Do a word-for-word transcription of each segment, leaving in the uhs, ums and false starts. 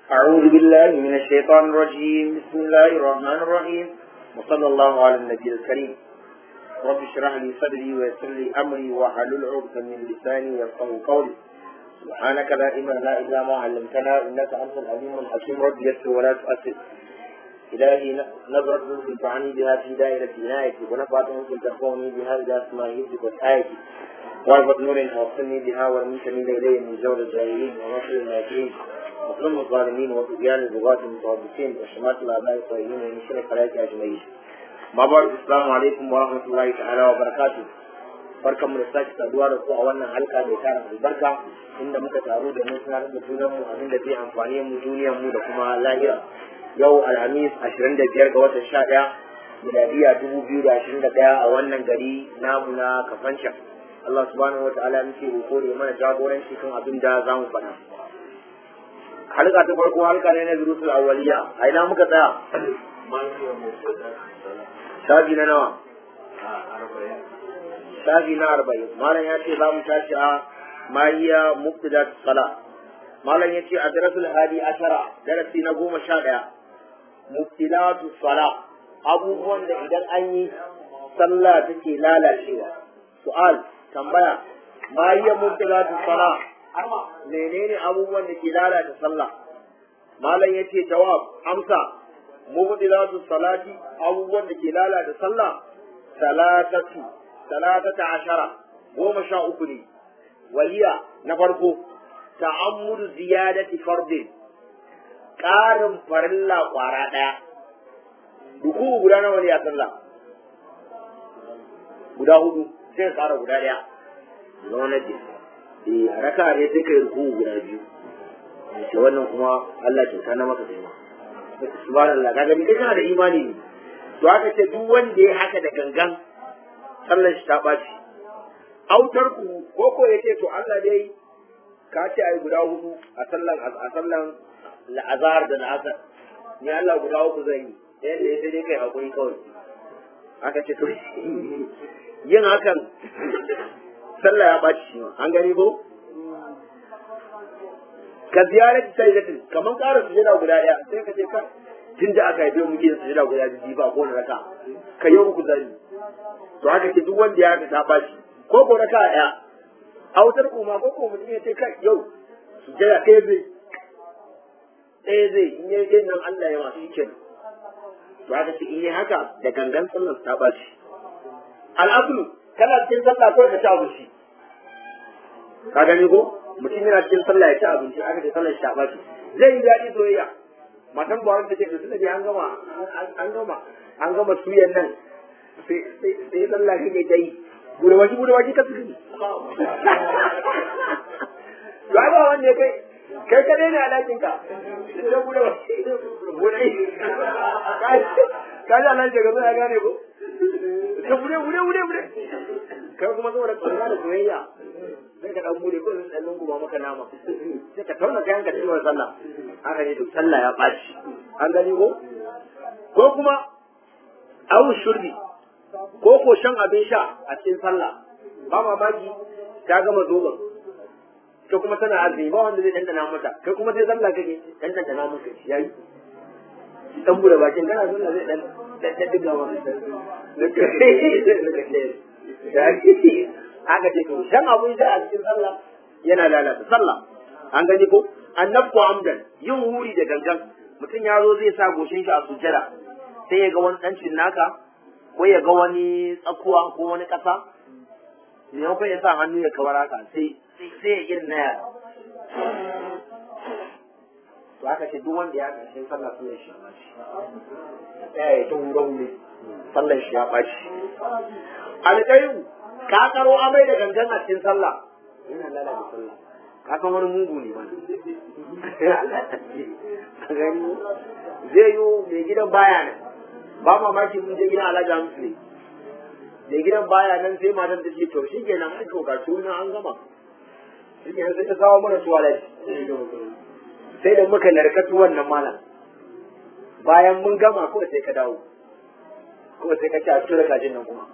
أعوذ بالله من الشيطان الرجيم. بسم الله الرحمن الرحيم، وصلى الله على النبي الكريم. رب اشرح لي صدري ويسر لي أمري واحلل عقدة من لساني يفقهوا قولي. سبحانك لا علم لنا إلا ما علمتنا إنك أنت العليم الحكيم. رب يسر ولا تؤثر. إلهي نظرت ممكن تعني بها في دائرة عنايتي، ونفعت ممكن ترفعني بها إلى أسماء حفظك وآيتي، واربط نور توصلني بها والمنتمين إلي من جور الجاهلين ونصر الماكرين وظلم الظالمين وطغيان البغاة المتربصين وشمات الآباء الطاهرين ومن شر الخلائق أجمعين. ما بعد، السلام عليكم ورحمة الله تعالى وبركاته. barkan mu da sake saduwa da ku a wannan halka mai tara albarka, inda muka taru da mun sanar da junan mu abin da zai amfani mu duniyar mu da kuma lahira. Yau Alhamis ashirin da biyar ga watan sha ɗaya miladiya dubu biyu da ashirin da ɗaya a wannan gari namu na Kafancan. Allah subhanahu wa ta'ala muke roƙo da mana jagoranci kan abin da za mu faɗa. Halka ta farko halka ne na durusul awwaliya. A ina muka tsaya? Shafi na nawa? Shafi na arba'in. Malam ya ce za mu tashi a mahiya mubtidat sala. Malam ya ce a darasul hadi ashara, darasi na goma sha ɗaya. Mubtilatu sala, abubuwan da idan an yi sallah take lalacewa. Su'al, tambaya, mahiya mubtilatu sala, menene abubuwan da ke lalata sallah? Malam ya ce jawab, amsa, mubtilatu salati, abubuwan da ke lalata sallah, salatatu salatata ashara, goma sha uku ne. Waliya na farko, ta'ammudu ziyadati fardin, ƙarin farilla ƙwara ɗaya. Duku guda nawa ne a sallah? Guda hudu, sai ka ƙara guda ɗaya. Zama na ce, eh a raka ne sai ka yi ruku guda biyu. Ce wannan kuma Allah kyauta na maka kai ma. Subhanallah, kaga ni kai kana da imani ne. To haka ce duk wanda ya haka da gangan sallar shi ta ɓaci. Autar ku ko ko yace to Allah dai ka ce ai guda hudu a sallan a sallan la'azhar da la'asar, ni Allah guda uku zan yi, yanda ya sai dai kai hakuri kawai. Aka ce to yin hakan sallah ya ɓaci shi, an gani ko? Ka ziyarar sayyidatin, kamar ƙara sujada guda ɗaya, sai ka ce ka tun da aka haife muke sujada guda biyu ba ko na raka, ka yi uku zan yi. To haka ce duk wanda ya ta ɓaci, ko ko raka ɗaya, autar kuma ko ko mutum ya ce kai yau sujada ɗaya zai, ɗaya zai in yi yin nan Allah ya masu shi. To haka ce in yi haka da gangan sallar ta ɓaci. Al'asulu, kana cikin sallah kawai ka ci abinci. Ka gani ko? Mutum yana cikin sallah ya ci abinci, aka ce sallar shi ta ɓaci. Zai yi daɗi soyayya. Matan bawan ta ce da suna an gama an gama an gama suyan nan sai sallah kake ta yi. Bude baki bude baki ka suke. Ba ba wanda kai kai kadai ne a ɗakin ka. Sai bude baki bude. Ka ji Allah ce ga zai gane ko? Ka bude bude bude bude. Kai kuma saboda tsanga da soyayya sai ka dan bude ko sai dan guba maka nama. Sai ka tauna kayan ka cikin sallah. Haka ne to sallah ya ɓaci. An gani ko? Ko kuma awu shurbi ko ko shan abin sha a cikin sallah, ba mamaki ta gama zoban ta kuma tana azumi ba wanda zai dandana mata, kai kuma sai sallah kake dandana maka yayi dan bude bakin kana sallah zai dan dan diga wa haka ce to shan abin sha a cikin sallah yana lalata sallah. An gani ko? Annabku amdan, yin wuri da gangan, mutum ya zo zai sa goshin shi a sujjada sai ya ga wani ɗancin naka ko ya ga wani tsakuwa ko wani ƙasa, maimakon ya sa hannu ya kawar haka sai sai ya irin na yara. To haka ce duk wanda ya ƙarshen sallah sallar shi ya ɓaci. Ɗaya ya ta wura wuri sallar shi ya ɓaci. Alƙayu, ka karo amai da gangan a cikin sallah yana lalata sallah. Ka san wani mugu ne ba. Zai yi mai gidan baya nan. Ba mamaki mun je gidan Alhaji Hamisu ne. Mai gidan baya nan sai matan ta ce to shi kenan an koka tuna an gama. Shi kenan sai ta kawo mana tuwalet. Sai da muka narkatu wannan malam. Bayan mun gama ko sai ka dawo. Ko sai ka ci a tura kajin nan kuma.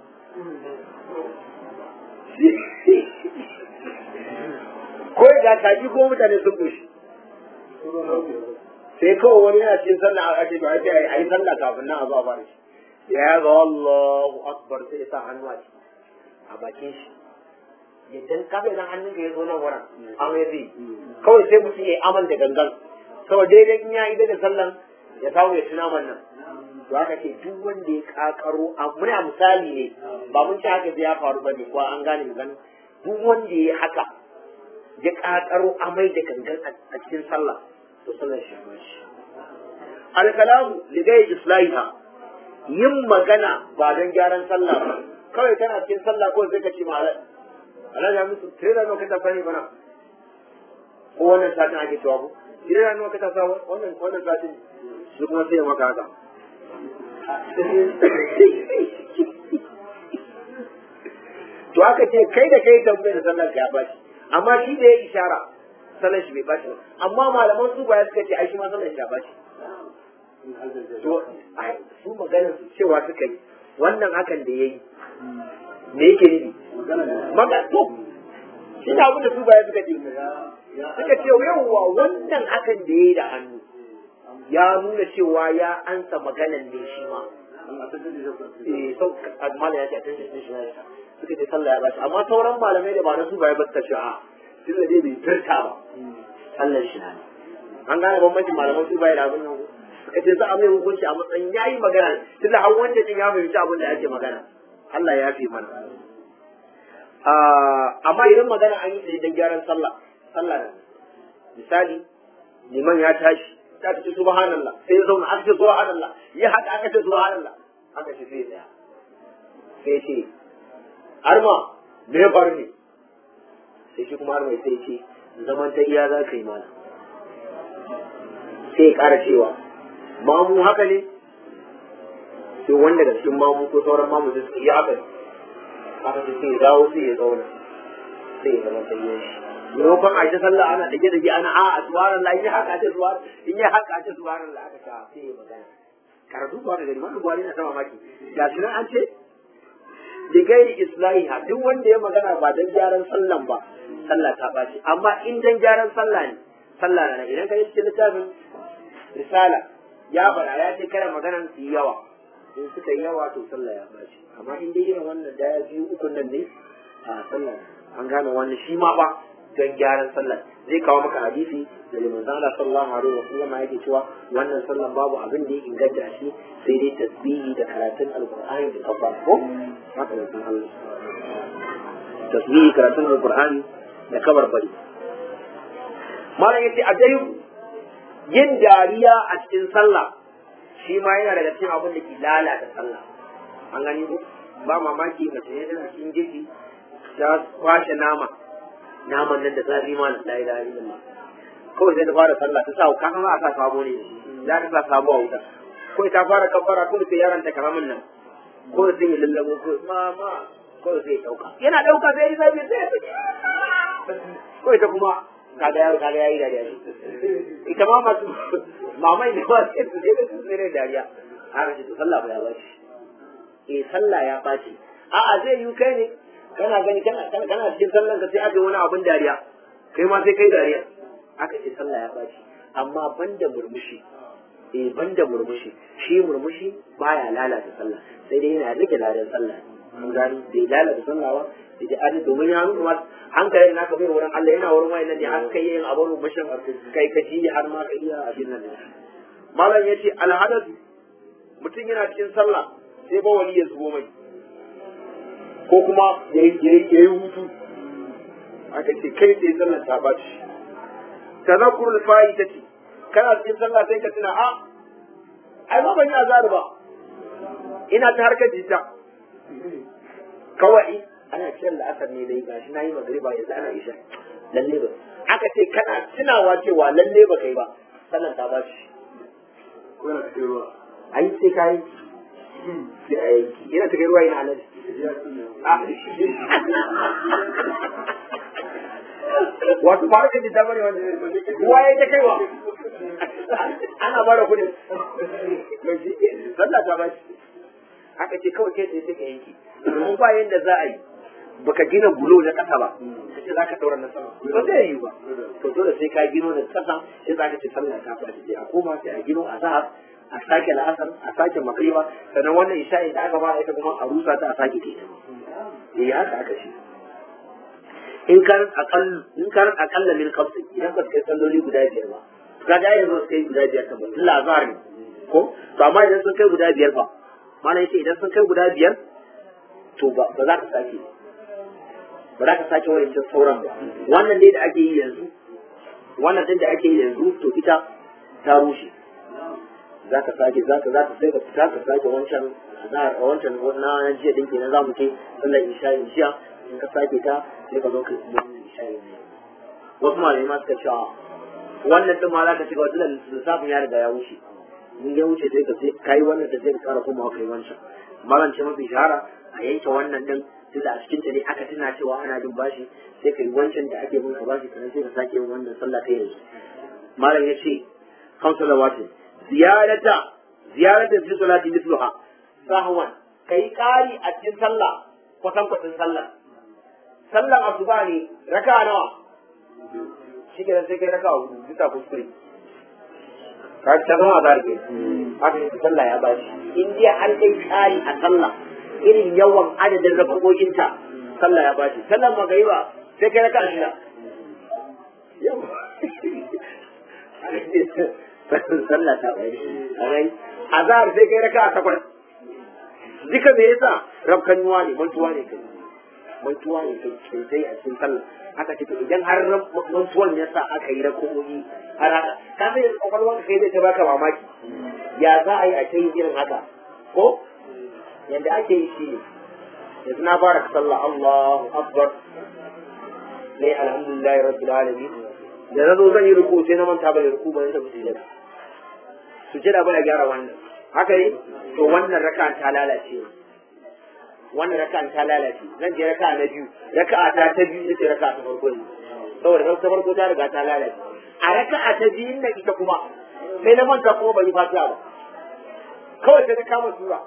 ko ga kaji ko mutane sun koshi sai kawai wani yana cikin sallah a ce ba a ce a yi sallah kafin nan a zuwa fara shi ya ga Allahu akbar sai ya sa hannu a ciki a bakin shi yadda kafa idan hannun ka ya zo nan wurin amai zai kawai sai mutum ya yi aman da gangan kawai daidai in ya yi da sallan ya samu ya tuna man nan to haka ce duk wanda ya kakaro muna misali ne ba mun ci haka ya faru ba ne ko an gane gan duk wanda ya haka ya kakaro amai da gangan a cikin sallah to sallar shi ba shi al-kalamu ligai islahiha yin magana ba don gyaran sallah ba kawai kana cikin sallah ko sai ka ce ma Allah ya musu tare da ka ta fani bana ko wannan satin ake cewa ko tare da ka ta sa wannan wannan satin su kuma sai maka haka to aka ce kai da kai tambayar sallar ka ya bashi amma shi da ya ishara sallar shi bai bashi ba amma malaman su ba suka ce ai shi ma sallar shi ya bashi to ai su maganar su cewa suka yi wannan hakan da yayi me yake nufi magana to shi da abin da su ba suka ce suka ce yawwa wannan hakan da yayi da hannu ya nuna cewa ya ansa maganan ne shi ma eh sau malam ya ce attention shi ne suka ce sallah ya bashi amma sauran malamai da ba na su ba ya bata shi a tun da dai bai furta ba sallar shi na an gane bambancin malaman su ba ya da abin nan suka ce za a mai hukunci a matsayin ya yi magana tun da har wanda din ya fahimci abin da ake magana Allah ya fi mana amma idan magana an yi sai dan gyaran sallah sallah ne misali liman ya tashi ta ce subhanallah sai ya zauna aka ce subhanallah ya haka aka ce subhanallah aka ce sai ya sai ce arma me ya faru ne sai shi kuma arma sai ce zaman ta iya za ka yi mana sai ya ƙara cewa mamu haka ne sai wanda da cikin mamu ko sauran mamu da suka yi haka ne aka ce sai ya dawo sai ya zauna sai ya zama ta iya shi maimakon a ta sallah ana dage dage ana a a suwaran la in haka ce suwar in yi haka ce suwaran la aka ta sai ya magana karatu ba da gari wannan gwari na sama maki ga shi an ce da gairi islahiha duk wanda ya magana ba dan gyaran sallan ba sallah ta baci amma in dan gyaran sallah ne sallah na idan ka yi cikin littafin risala ya fara ya ce kada maganan su yi yawa in suka yi yawa to sallah ya baci amma in dai irin wannan da ya biyu ukun nan ne a sallah an gane wannan shi ma ba don gyaran sallah zai kawo maka hadisi da liman zala sallallahu alaihi wa sallam yake cewa wannan sallan babu abin da ya inganta shi sai dai tasbihi da karatun alqur'ani da kafa ko haka ne Allah tasbihi karatun alqur'ani da kabar bari malam yace a dai yin dariya a cikin sallah shi ma yana daga cikin abin da ke lalata sallah an gani ko ba mamaki mace ne tana cikin girki ta kwashe nama naman nan da zafi ma na la ilaha illallah kawai sai ta fara sallah ta sa ka kama aka sabo ne za ka sa sabo a wuta kawai ta fara kabbara kawai sai yaron ta karamin nan kawai sai ya lallabo ko mama kawai sai ya dauka yana dauka sai ya zabi sai ya kawai ta kuma kaga yaro kaga yayi dariya ita ma masu mamai ne ba sai su je su tsere dariya haka ce to sallah ba ya bashi eh sallah ya bashi a'a zai yi kai ne kana gani kana kana cikin sallan ka sai aka wani abun dariya kai ma sai kai dariya aka ce sallah ya baci amma banda murmushi eh banda murmushi shi murmushi baya lalata sallah sai dai yana rike ladan sallah an gani bai lalata sallah ba da an domin ya nuna hankali na ka bai wurin Allah yana wurin wayannan ne har kai yin abun murmushin kai ka ji har ma ka iya abin nan malam yace alhadath mutum yana cikin sallah sai ba wali ya zubo mai ko kuma ya yi hutu aka ce kai sai sallar ta baci tazakkurul fa'i ta ce kana cikin sallah sai ka tuna a ai ba ban yi azar ba ina ta harkar jita kawai ana kiran la'asar ne dai gashi na yi magriba yanzu ana isha lalle ba aka ce kana tunawa cewa lalle ba kai ba sallar ta baci ko yana cikin ruwa ai sai kai yana cikin ruwa yana alaji wato ba ka da bane wanda ruwa ya ta kaiwa ana bara kudin mai shi sallah ta ba shi haka ce kawai kai sai ka yanki domin ba yanda za a yi baka gina bulo na kasa ba kace zaka daura na sama ba zai yi ba to dole sai ka gino na kasa sai zaka ce sallah ta fara sai a koma sai a gino azhar a sake la'asar a sake magriba sannan wannan isha'i da aka fara ita kuma a rusa ta a sake ta eh haka aka shi in kan akal in kan akalla min khamsi idan ba kai salloli guda biyar ba kaga yanzu sai guda biyar ta ba lazar ne ko to amma idan sun kai guda biyar fa mana yace idan sun kai guda biyar to ba ba za ka sake ba za ka sake wani sauran ba wannan dai da ake yi yanzu wannan din da ake yi yanzu to ita ta rushe za ka sake za ka za ka sai ka fita ka sake wancan a wancan na jiya din kenan za mu ce sallar isha jiya in ka sake ta sai ka zo ka yi isha ne wasu malamai ma suka cewa wannan din ma za ka ci gaba da lissafin ya riga ya wuce in ya wuce sai ka sai kai wannan da sai ka fara komawa kai wancan malam ce mafi shahara a yanke wannan din tunda a cikin ta ne aka tuna cewa ana bin bashi sai kai wancan da ake bin ka bashi sannan sai ka sake yin wannan sallah ta yanzu malam ya ce kan salawati ziyarata ziyarata fi salati mithluha sahwan kai kari a cikin sallah kwatan kwatan sallah sallan asuba ne raka nawa shi ke sai kai raka hudu bisa kuskure ka ta zama azhar ke haka ne sallah ya bashi in dai an kai kari a sallah irin yawan adadin rakokokinta sallah ya bashi sallan magariba sai kai raka shida yawa sallah ta bai rai azhar sai kai raka takwas duka me yasa rabkan yuwa ne mantuwa ne kai mantuwa ne kai sai a cikin sallah aka ce idan har mantuwan yasa aka yi rakokoki har haka ka sai kokarwan kai zai ta baka mamaki ya za a yi a cikin irin haka ko yanda ake yi shi ne yanzu na fara sallah Allahu akbar ne alhamdulillahi rabbil alamin da na zo zan yi ruku sai na manta bai ruku ba ne da sujada sujada ba ya gyara wannan haka ne to wannan raka'an ta lalace wannan raka'an ta lalace zan je raka'a na biyu raka'a ta ta biyu ita raka'a ta farko ne saboda ta farko ta riga ta lalace a raka'a ta biyu na ita kuma sai na manta kuma bai fatiha ba kawai sai ta kama sura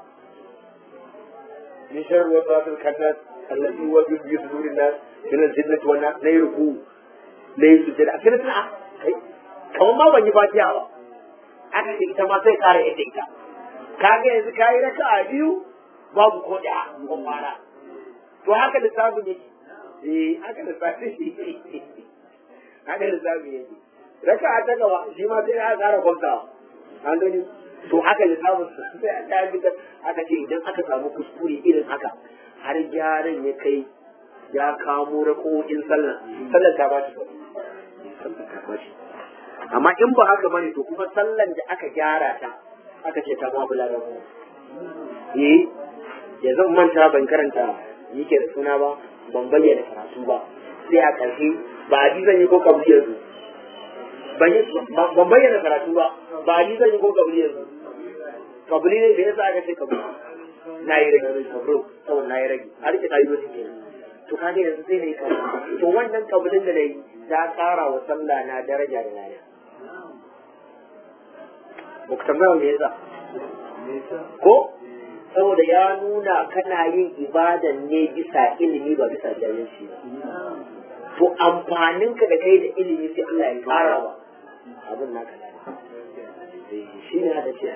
min sharri waswasil khannas allati yuwaswisu fi sudurin nas min al-jinnati wan nas na yi ruku na yi sujada a cikin sa'a kai kamar ma ban yi fatiha ba aka ce ita ma sai kare ita ita kaga yanzu kayi raka'a biyu babu ko da ko fara to haka lissafin yake eh haka lissafin yake haka lissafin yake raka'a ta gaba shi ma sai ya kara kwamtawa an gani to haka lissafin sai ya fitar aka ce idan aka samu kuskure irin haka har gyaran ya kai ya kamo rako'in sallah sallar ta ba shi sallar ta ba shi amma in ba haka bane to kuma sallan da aka gyara ta aka ce ta ma bula da mu eh ya zan manta ban karanta yake da suna ba ban bayyana karatu ba sai a ƙarshe ba a zan yi ko kabliyar su ban bayyana karatu ba ba a zan yi ko kabliyar su kabli ne da yasa aka ce kabli na yi rage kabro saboda na yi rage har ke kayi wasu kenan to kaga yanzu sai na yi kabli to wannan kablin da na yi ta ƙara wa sallah na daraja da laya ba ku tambaya me yasa ko saboda ya nuna kana yin ibadan ne bisa ilimi ba bisa jahilci ba to amfanin ka da kai da ilimi sai Allah ya fara ba abin naka ne shi ne hada ce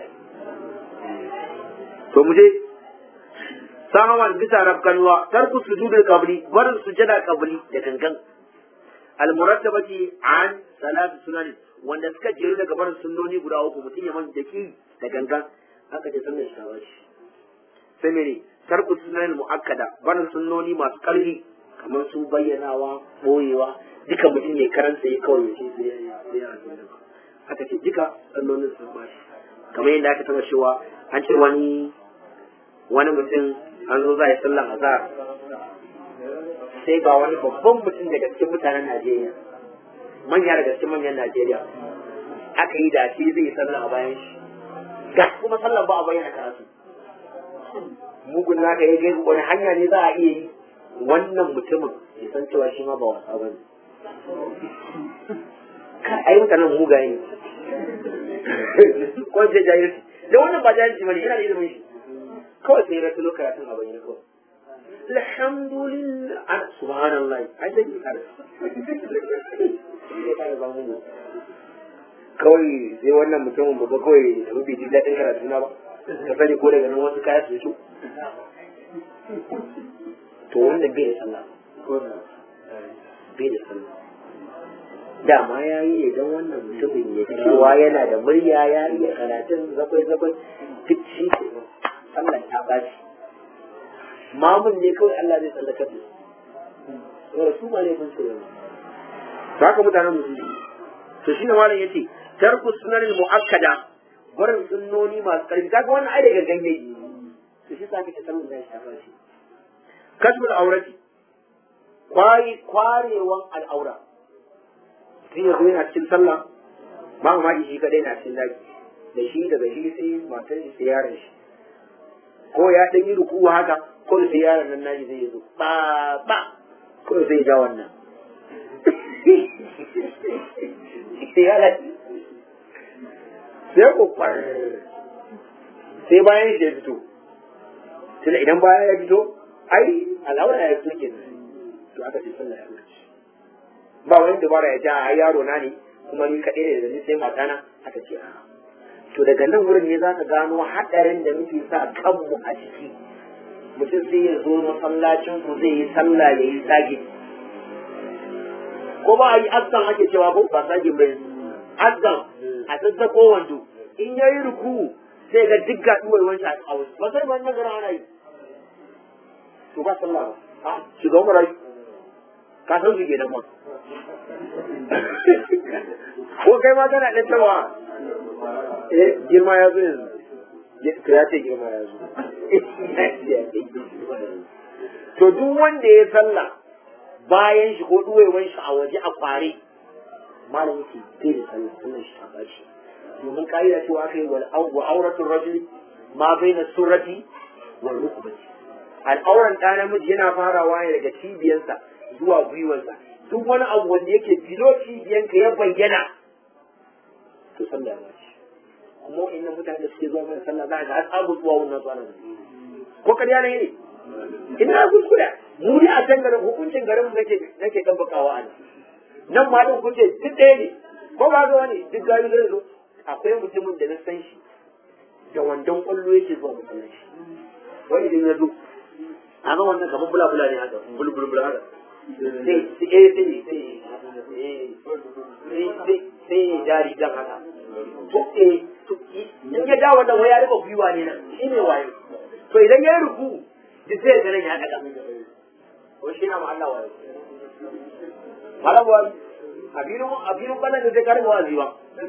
to mu je sahawan bisa rabkanwa tarku sujudul qabli barin sujada qabli da gangan al-murattabati an salatu sunan wanda suka jeru daga barin sunnoni guda uku mutum ya manta ki da gangan haka ce sunnar shawashi sai mene tarku sunan muakkada barin sunnoni masu karfi kamar su bayyanawa boyewa duka mutum ya karanta ya kawai ya ce sai ya haka ce duka sunnonin sun bashi kamar yadda aka taba cewa an ce wani wani mutum an zo za a yi sallan azhar sai ga wani babban mutum daga cikin mutanen Najeriya manya daga cikin manyan Najeriya aka yi da shi zai sallah a bayan shi ga kuma sallan ba a bayyana karatu mugun naka ya gaisu wani hanya ne za a iya yi wannan mutumin ya san cewa shi ma ba wasa ba ne ka ai mutanen mugaye ne ko ce jahilci da wannan ba jahilci ba ne yana da ilimin shi kawai sai ya rasu karatun a bayyana kawai alhamdulillah subhanallah ai sai ki kare kawai sai wannan mutumin babba kawai da mafi jin daɗin karatu na ba ka sani ko daga nan wasu kaya su su to wanda bai da sallah bai da sallah dama ya yi idan wannan mutumin ya cewa yana da murya ya iya karatun zakwai zakwai duk shi ke sallah ta bashi mamun ne kawai Allah zai tsallaka su saboda su ba ne kun su yana to haka mutanen musulmi to shi ne malam yace tarku sunan muakkada barin sunnoni masu karfi kaga wannan ai daga ganye to shi sa kake sanin da shi ba shi kasbul aurati kwari kwarewan al'aura sai ya zo yana cikin sallah ba ma shi kadai na cikin daki da shi daga shi sai matar shi sai yaron shi ko ya dan yi ruku haka ko sai yaron nan naji zai zo ba ba ko sai ya ja wannan sai ya lati sai ko far sai bayan shi ya fito tunda idan bayan ya fito ai al'aura ya fito kenan to aka ce sallah ya wuce ba wani dabara ya ja ai yaro na ne kuma ni kaɗai ne da ni sai matana aka ce a to daga nan wurin ne za ka gano haɗarin da muke sa kanmu a ciki mutum sai ya zo masallacin ku zai yi sallah ya yi sage ko ba a yi askan ake cewa ko ba sage bai askan a sassako wando in ya yi ruku sai ga duk ga ɗuwar wancan a wasu ba sai ban nagara ana yi to ba sallah ba a shiga umarai ka san su ke da ma ko kai ma kana ɗan tawa eh girma ya zo yanzu to ya ce girma ya zo to duk wanda ya sallah bayan shi ko duwewan shi a waje a kware malam yake bai da sallah sallan shi ta bashi domin ka'ida cewa kai wal wa auratul rajuli ma baina surrati wal rukbati al'auran ɗa namiji yana farawa ne daga cibiyarsa zuwa gwiwarsa duk wani abu wanda yake bilo cibiyanka ya bayyana to sallah ya ce kuma inna mutane suke zuwa mana sallah za ka har abu zuwa wannan tsarin ko kariya ne ne ina kuskure mu ne a can garin hukuncin garin mu nake nake tabbakawa a nan nan ma din kuce duk ɗaya ne ko ba ga wani duk gari zai zo akwai mutumin da na san shi da wandon kwallo yake zuwa masallaci wani idan ya zo a ga wannan kamar bula bula ne haka bulbul bula haka sai sai sai sai sai jari dan haka to eh to in ya dawo da waya rufe gwiwa ne nan shine wayo to idan ya ruku duk sai ga nan ya daga ko shi na ma Allah wayo malawa abiru abiru bana da zai karbo aziwa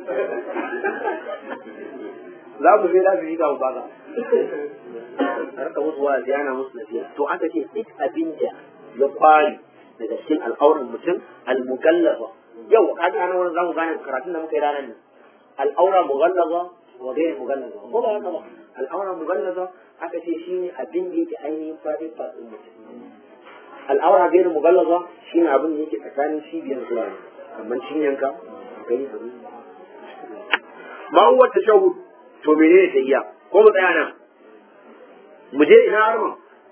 za mu je da shi ga baba har ka musu wazi yana musu nasiha to aka ce duk abin da ya kwari daga cikin al'auran mutum al-mugallaza yau ka ga nan wannan zamu gane karatun da muka yi ranar nan al'aura mughallaza wa ghayr mughallaza ko ba haka ba al'aura mughallaza aka ce shine abin da yake ainihin fadin fadin mutum al'aura ghayr mughallaza shine abin da yake tsakanin cibiyar zuwa kamar cinyanka gani da ma huwa tashahhud to menene tayya ko mu tsaya nan mu je ina arma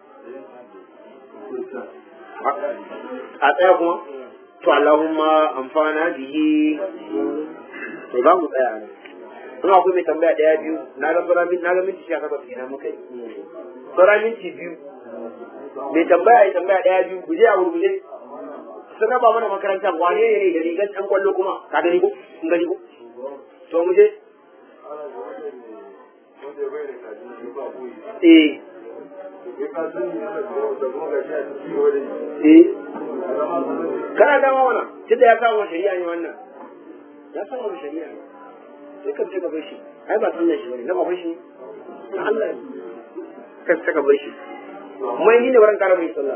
a tsaya kuma to Allahumma amfana bihi to za mu tsaya ne kuma akwai mai tambaya daya biyu na ga sauran na ga minti sha takwas kenan muka yi sauran minti biyu mai tambaya ya tambaya daya biyu ku je a gurguje sun raba mana makaranta wane ne da rigar ɗan kwallo kuma ka gani ko kun gani ko to mu je eh eh kana dama wannan tunda ya kawo shari'a ne wannan ya kawo shari'a ne sai ka ka bar shi ai ba sunan shi bane na ba shi na Allah ne ka ka bar shi mai ni ne wurin kara mai sallah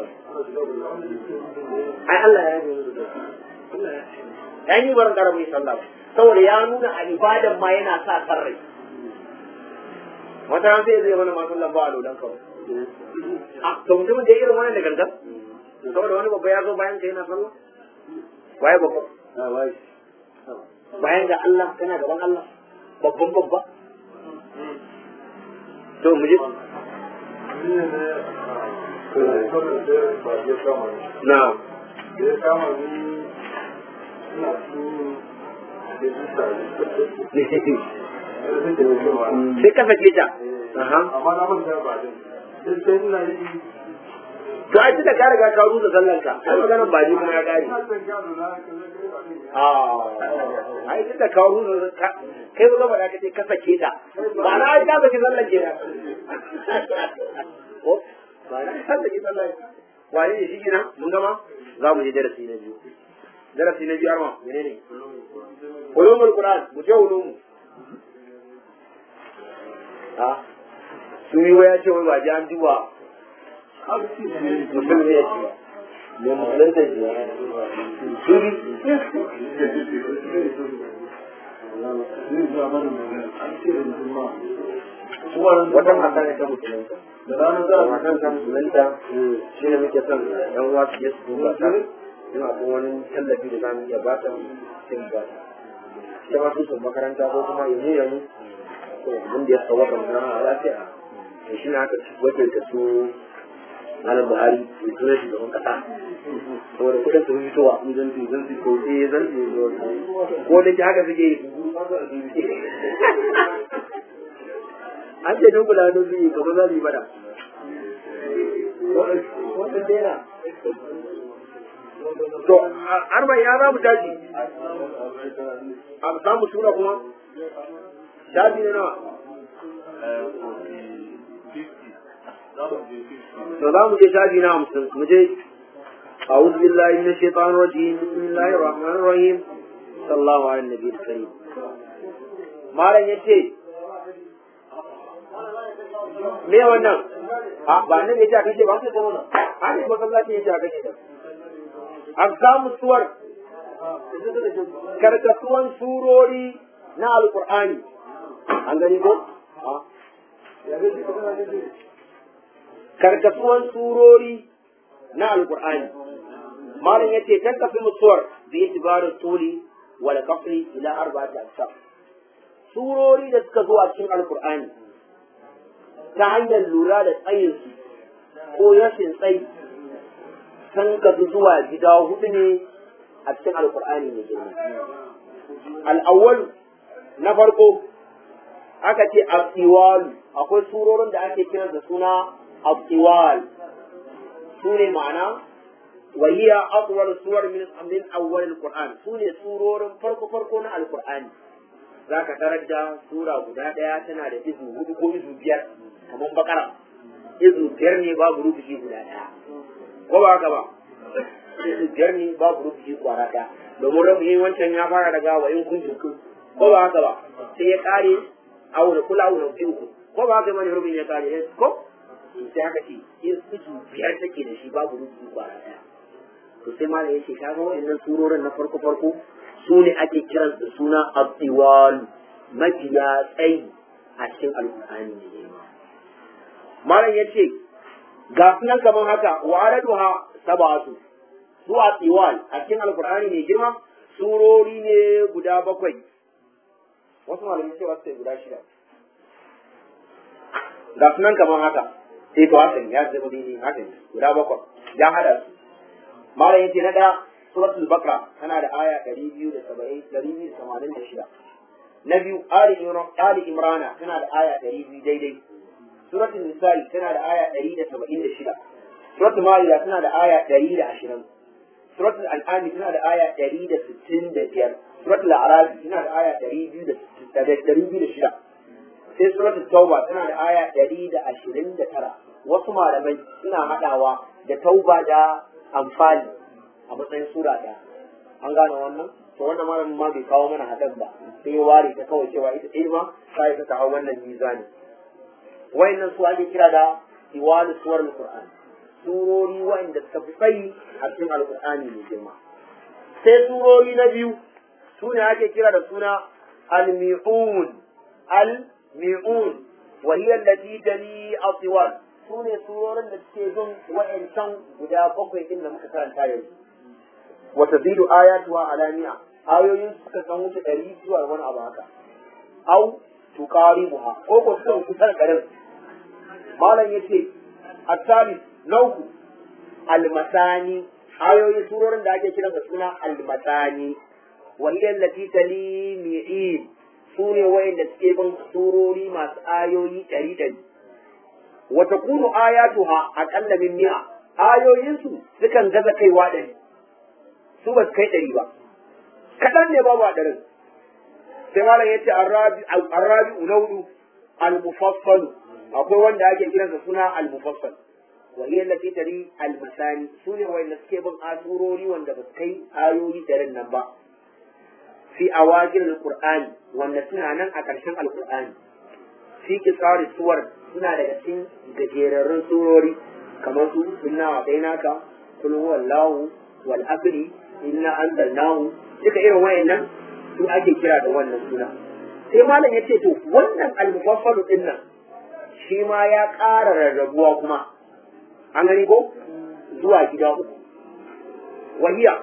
ai Allah ya yi Allah ya ai ni wurin kara mai sallah saboda ya nuna a ibadan ma yana sa sarrai wata ran sai zai mana ma sallah ba a lodan kawai a to mutumin da irin wannan da gangan saboda wani babba ya zo bayan ka yana sallah waye babba bayan ga Allah kana gaban Allah babban babba to mu je na sai ka sake ta amma na manta ba din sai ina yi to ai tunda ka riga ka rusa sallan ka ai maganar ba ji kuma ya kare ah ai tunda ka rusa kai ba gaba da kace ka sake ta ba na ai ka sake sallan ke ko ba na ka sake sallan wani ne shi kenan mun gama za mu je darasi na biyu darasi na biyu arma menene ulumul qur'an mu je ulum ah su yi waya ce wai ba ji an duba mutum ne ce ne mutum da ji suri wata mata ne ta musulunta da ranar da matan ta musulunta shi ne muke son yan uwa su je su duba ta ina ko wani tallafi da zamu iya bata sai mu bata ita ma sun makaranta ko kuma yanzu yanzu to abin da ya tsawo kan na lafiya to shi ne aka wakilta su malam buhari da sunan shugaban kasa saboda kudin su fitowa zan ci zan ci ko eh zan ci ko da haka suke yi an ce dubula da su yi kamar za su yi bada wannan dena to arba ya za mu tashi a samu sura kuma shafi ne nawa to za mu je shafi na hamsin mu je أعوذ بالله من الشيطان الرجيم بسم الله الرحمن الرحيم صلى الله على النبي الكريم ما لن يتي me wannan a ba nan yace aka ce ba sai kuma a ne masallaci yace aka ce aqsamu suwar karkasuwan surori na alqur'ani an gani ko karkasuwan surori na alqur'ani malam yace karkasuwan suwar bi itibaru tuli wal qafli ila arba'ati aqsam surori da suka zo a cikin alqur'ani ta hanyar lura da tsayinsu ko rashin tsayi sun kasu zuwa gida hudu ne a cikin alkur'ani mai girma. Al'awwal na farko aka ce abtiwalu akwai surorin da ake kiran da suna abtiwal su ne ma'ana wahiya akwai suwar min min awwal alkur'an su ne surorin farko farko na alkur'ani za ka tarar da sura guda ɗaya tana da izu hudu ko izu biyar kamar bakara izu biyar ne babu rubuci guda ɗaya ko ba haka ba izu biyar ne babu rubuci kwara ɗaya domin rubuci wancan ya fara daga wa in kun ko ba haka ba sai ya kare auna kula auna fi uku ko ba haka bane rubin ya kare ko sai haka ce izu biyar take da shi babu rubuci kwara ɗaya to sai malam yace kaga wa'annan surorin na farko farko su ne ake kiran da suna abdiwal mafiya tsayi a cikin alkur'ani ne malam ya ce ga sunan kamar haka wa araduha sab'atu su abdiwal a cikin alkur'ani ne girma surori ne guda bakwai wasu malamai cewa sai guda shida ga sunan kamar haka sai to hakan ya zama daidai hakan guda bakwai ya hada su malam ya ce na da suratul bakra tana da aya ɗari biyu da saba'in ɗari biyu da tamanin da shida na biyu ali imrana tana da aya ɗari biyu daidai suratul nisa'i tana da aya ɗari da saba'in da shida suratul ma'ida tana da aya ɗari da ashirin suratul al'ami tana da aya ɗari da sittin da biyar suratul arabi tana da aya ɗari biyu da shida sai suratul tauba tana da aya ɗari da ashirin da tara wasu malamai suna haɗawa da tauba da amfani a matsayin sura ɗaya an gane wannan to wannan malamin ma bai kawo mana hadan ba sai ya ware ta kawai cewa ita ɗaya ma sai ta kawo wannan mizani wayannan su ake kira da iwalu suwar alquran surori wayanda suka fi tsayi a cikin alqur'ani mai girma sai surori na biyu su ne ake kira da suna al-mi'un al-mi'un wa hiya allati tali atwal su ne surorin da suke bin wa'ancan guda bakwai din da muka karanta yanzu وتزيد آياتها على مئة آيوين سكسان وش أريد سوى وانا أباكا أو تقاربها أو قصة كسر كرم ما لن يتي الثالث na uku almasani ayoyi surorin da ake kiran da suna almasani wahiyar lati tali mi'in su ne wayanda suke bin surori masu ayoyi ɗari ɗari wa takunu ayatuha aqalla min mi'a ayoyinsu sukan gaza kaiwa ɗari su ba su kai ɗari ba kaɗan ne babu a ɗarin sai malam yace arrabi ulaudu al-mufassal akwai wanda ake kiransa suna al-mufassal wa hiya allati tari al-masani sune wanda suke bin asurori wanda ba su kai ayoyi ɗarin nan ba fi awajir al-qur'ani wanda suna nan a ƙarshen al-qur'ani fi kisari suwar suna daga cikin gajerarrun surori kamar su inna wa bainaka kul huwallahu wal asri inna anzalnahu duka irin wayannan su ake kira da wannan suna sai malam ya ce to wannan al-mufassalu din nan shi ma ya ƙara rarrabuwa kuma an gani ko zuwa gida uku wahiya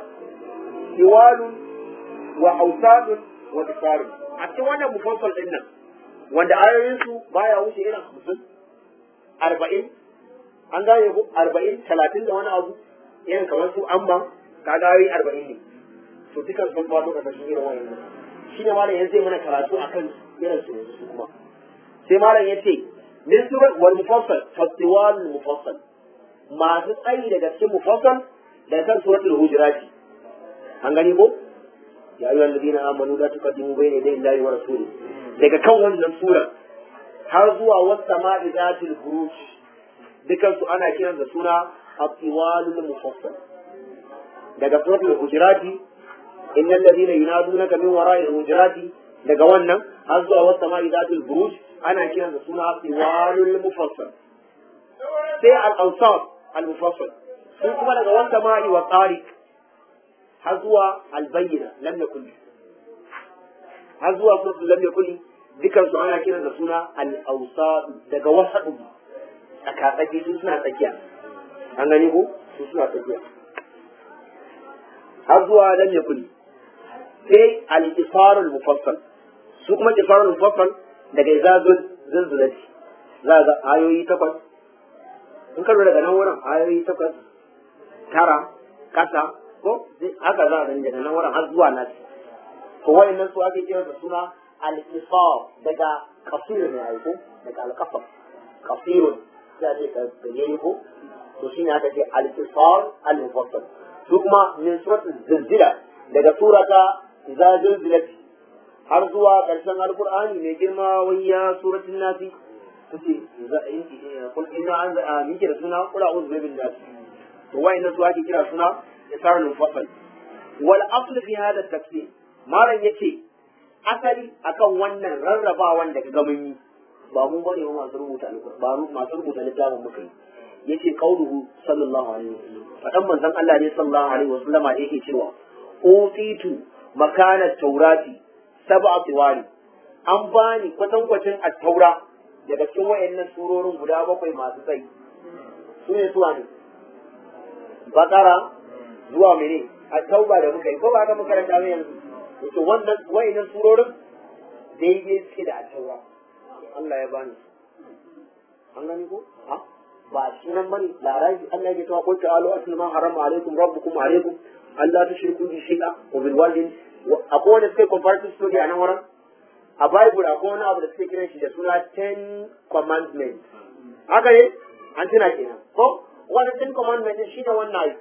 siwalun wa ausadun wa tisarun a cikin wannan mufassal din nan wanda ayoyin su baya wuce irin hamsin arba'in an gane ko arba'in talatin da wani abu irin kamar su amma kaga ayoyi arba'in ne to dukan sun faɗo ƙarƙashin irin wannan shi ne malam yanzu zai mana karatu akan irin su su kuma sai malam ya ce min surat wal mufassal fatiwal mufassal masu tsayi daga cikin mufassal da kan suratul hujurati an gani ko ya ayyuhal ladina amanu la tuqaddimu bayna yaday Allahi wa rasulihi daga kan wannan sura har zuwa wata ma'i zatil buruj dukan su ana kiran da suna atiwalul mufassal daga suratul hujurati innal ladina yunadunaka min wara'il hujurati daga wannan har zuwa wata ma'i zatil buruj ana kiran da suna atiwalul mufassal sai al-awsat al-mufassal sun kuma daga wata ma'i wa tariq har zuwa al-bayyina lam yakun har zuwa suratul lam yakun dukan su ana kiran da suna al-awsat daga wasadu tsakatsaki su suna tsakiya an gani ko su suna tsakiya har zuwa lam yakun sai al-isar al-mufassal su kuma isar al-mufassal daga izazul zilzilati za ga ayoyi takwas in ka daga nan wurin ayoyi takwas tara kasa ko haka za a gani daga nan wurin har zuwa nasi to wayannan su ake kira da suna al-isar daga qasir ne ai ko daga al-qasr qasir sai ce ka gani ko to shine aka ce al-isar al-mufassal su kuma min suratul zilzila daga surata idza zilzilat har zuwa karshen alqur'ani mai girma wayya suratul nasi kace kul inna anza miki da suna qul a'udhu bi rabbil nas to wayannan su ake kira suna isar al-mufassal wal asl fi hada at-tafsir malam yace asali akan wannan rarrabawan da kaga mun yi ba mu bane mu masu rubuta alqur'ani ba masu rubuta littafin muka yi yace qauluhu sallallahu alaihi wasallam fadan manzon Allah ne sallallahu alaihi wasallama yake cewa utitu makana taurati sab'a tiwari an bani kwatankwacin at-taura daga cikin wayannan surorin guda bakwai masu tsayi su ne suwa ne bakara zuwa mene at-tauba da muka yi ko ba ka makaranta ne yanzu to wannan wayannan surorin daidai suke da at-taura Allah ya bani an gani ko ha ba sunan bane larabi Allah ya ce qul ta'alu atlu ma harama alaikum rabbukum alaikum alla tushriku bi shay'a wa bil walidin akwai wanda suke comparative study a nan wurin a bible akwai wani abu da suke kiran shi da suna ten commandments haka ne an tuna kenan ko wannan ten commandments shi ne wannan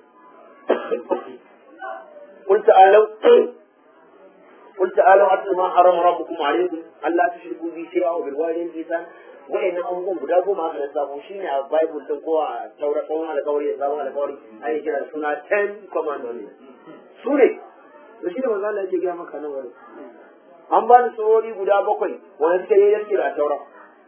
qul ta'alu قل تعالوا أتل ما حرم ربكم عليكم ألا تشركوا به شيئا وبالوالدين إحسانا وإن أمكم guda goma aka lissafo shine a Bible din ko a Taura ko alƙawari da sabon alƙawari ai kira suna ten commandments su ne to shine manzo Allah yake ga maka nan wani an ba ni surori guda bakwai wanda suka yi yake da Taura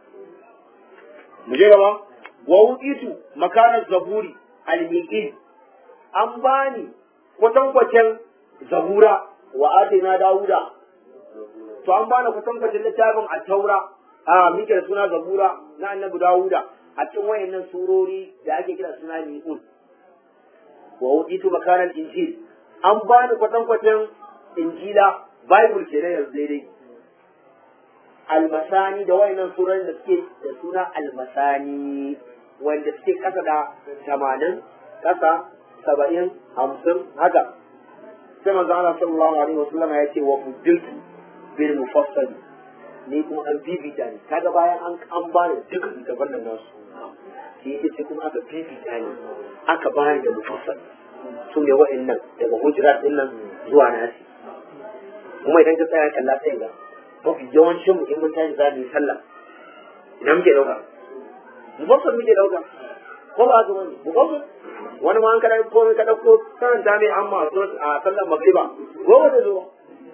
mu je gaba wa wuqitu makana zaburi al-miqin an bani kwatankwacen zabura wa atina dauda to an bani kwatankwacin littafin at-taura a muke da suna zabura na annabi dauda a cikin wayannan surori da ake kira suna mi'un wa wuditu makanan injil an bani kwatankwacin injila bible ke da yanzu daidai almasani da wayannan surorin da suke da suna almasani wanda suke kasa da tamanin kasa saba'in hamsin haka sai manzo Allah sallallahu alaihi wasallam ya ce wa fuddiltu bil mufassal ni kuma an bibita ne kaga bayan an an bani duka gaban nan nasu shi yake sai kuma aka bibita ne aka bani da mufassal su ne wa'annan daga hujurat din nan zuwa nasi kuma idan ka tsaya kalla sai ga mafi yawancin mu in mun tashi za mu yi sallah idan muke dauka mufassal muke dauka ko ba haka bane mufassal wani ma an kada ko ka dauko karanta mai amma a sallar magriba gobe da zuwa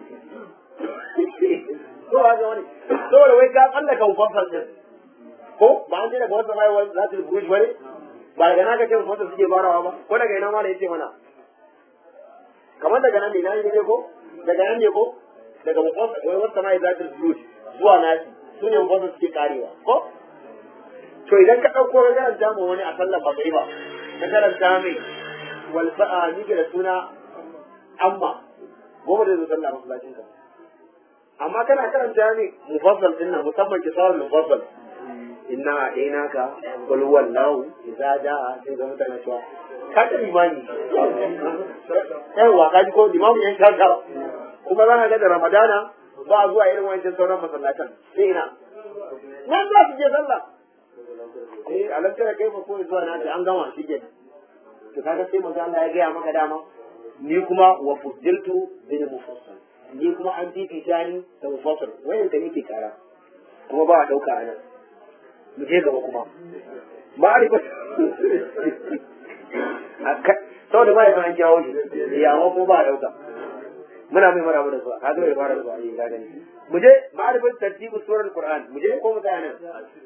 ko ba haka bane saboda wai ka tsallaka mufassal din ko ba an je daga wata mai wani za su buruj bane ba daga naka ce mufassal suke barawa ba ko daga ina ma da yace mana kamar daga nan ne na yi ko daga nan ne ko daga mufassal wai wata mai za su buruj zuwa nasi su ne mufassal suke karewa ko to idan ka ɗauko ka karanta ma wani a sallar magriba ka karanta mai walfa'a ni da suna amma goma da zo sallah masallacin ka amma kana karanta ne mufassal din nan musamman kisar mufassal inna adainaka qul wallahu idza jaa sai ga mutane cewa ka ta imani yawa ka ji ko limamu yan kanka kuma za ka ga da ramadana ba zuwa irin wancan sauran masallatan sai ina nan za su je sallah eh alantara kai fa ko zuwa na an gama shi ke to kaga sai manzo Allah ya gaya maka dama ni kuma wa fuddiltu bil mufassal ni kuma an fifita ni da mufassal wayan da nake kara kuma ba a dauka anan mu je gaba kuma ma'arifa saboda ba ya san an jawo shi ya amma kuma ba a dauka muna mai marabu da su kaga bai fara da su a gani mu je ma'arifat tartibu surar qur'an mu je ko mu tsaya nan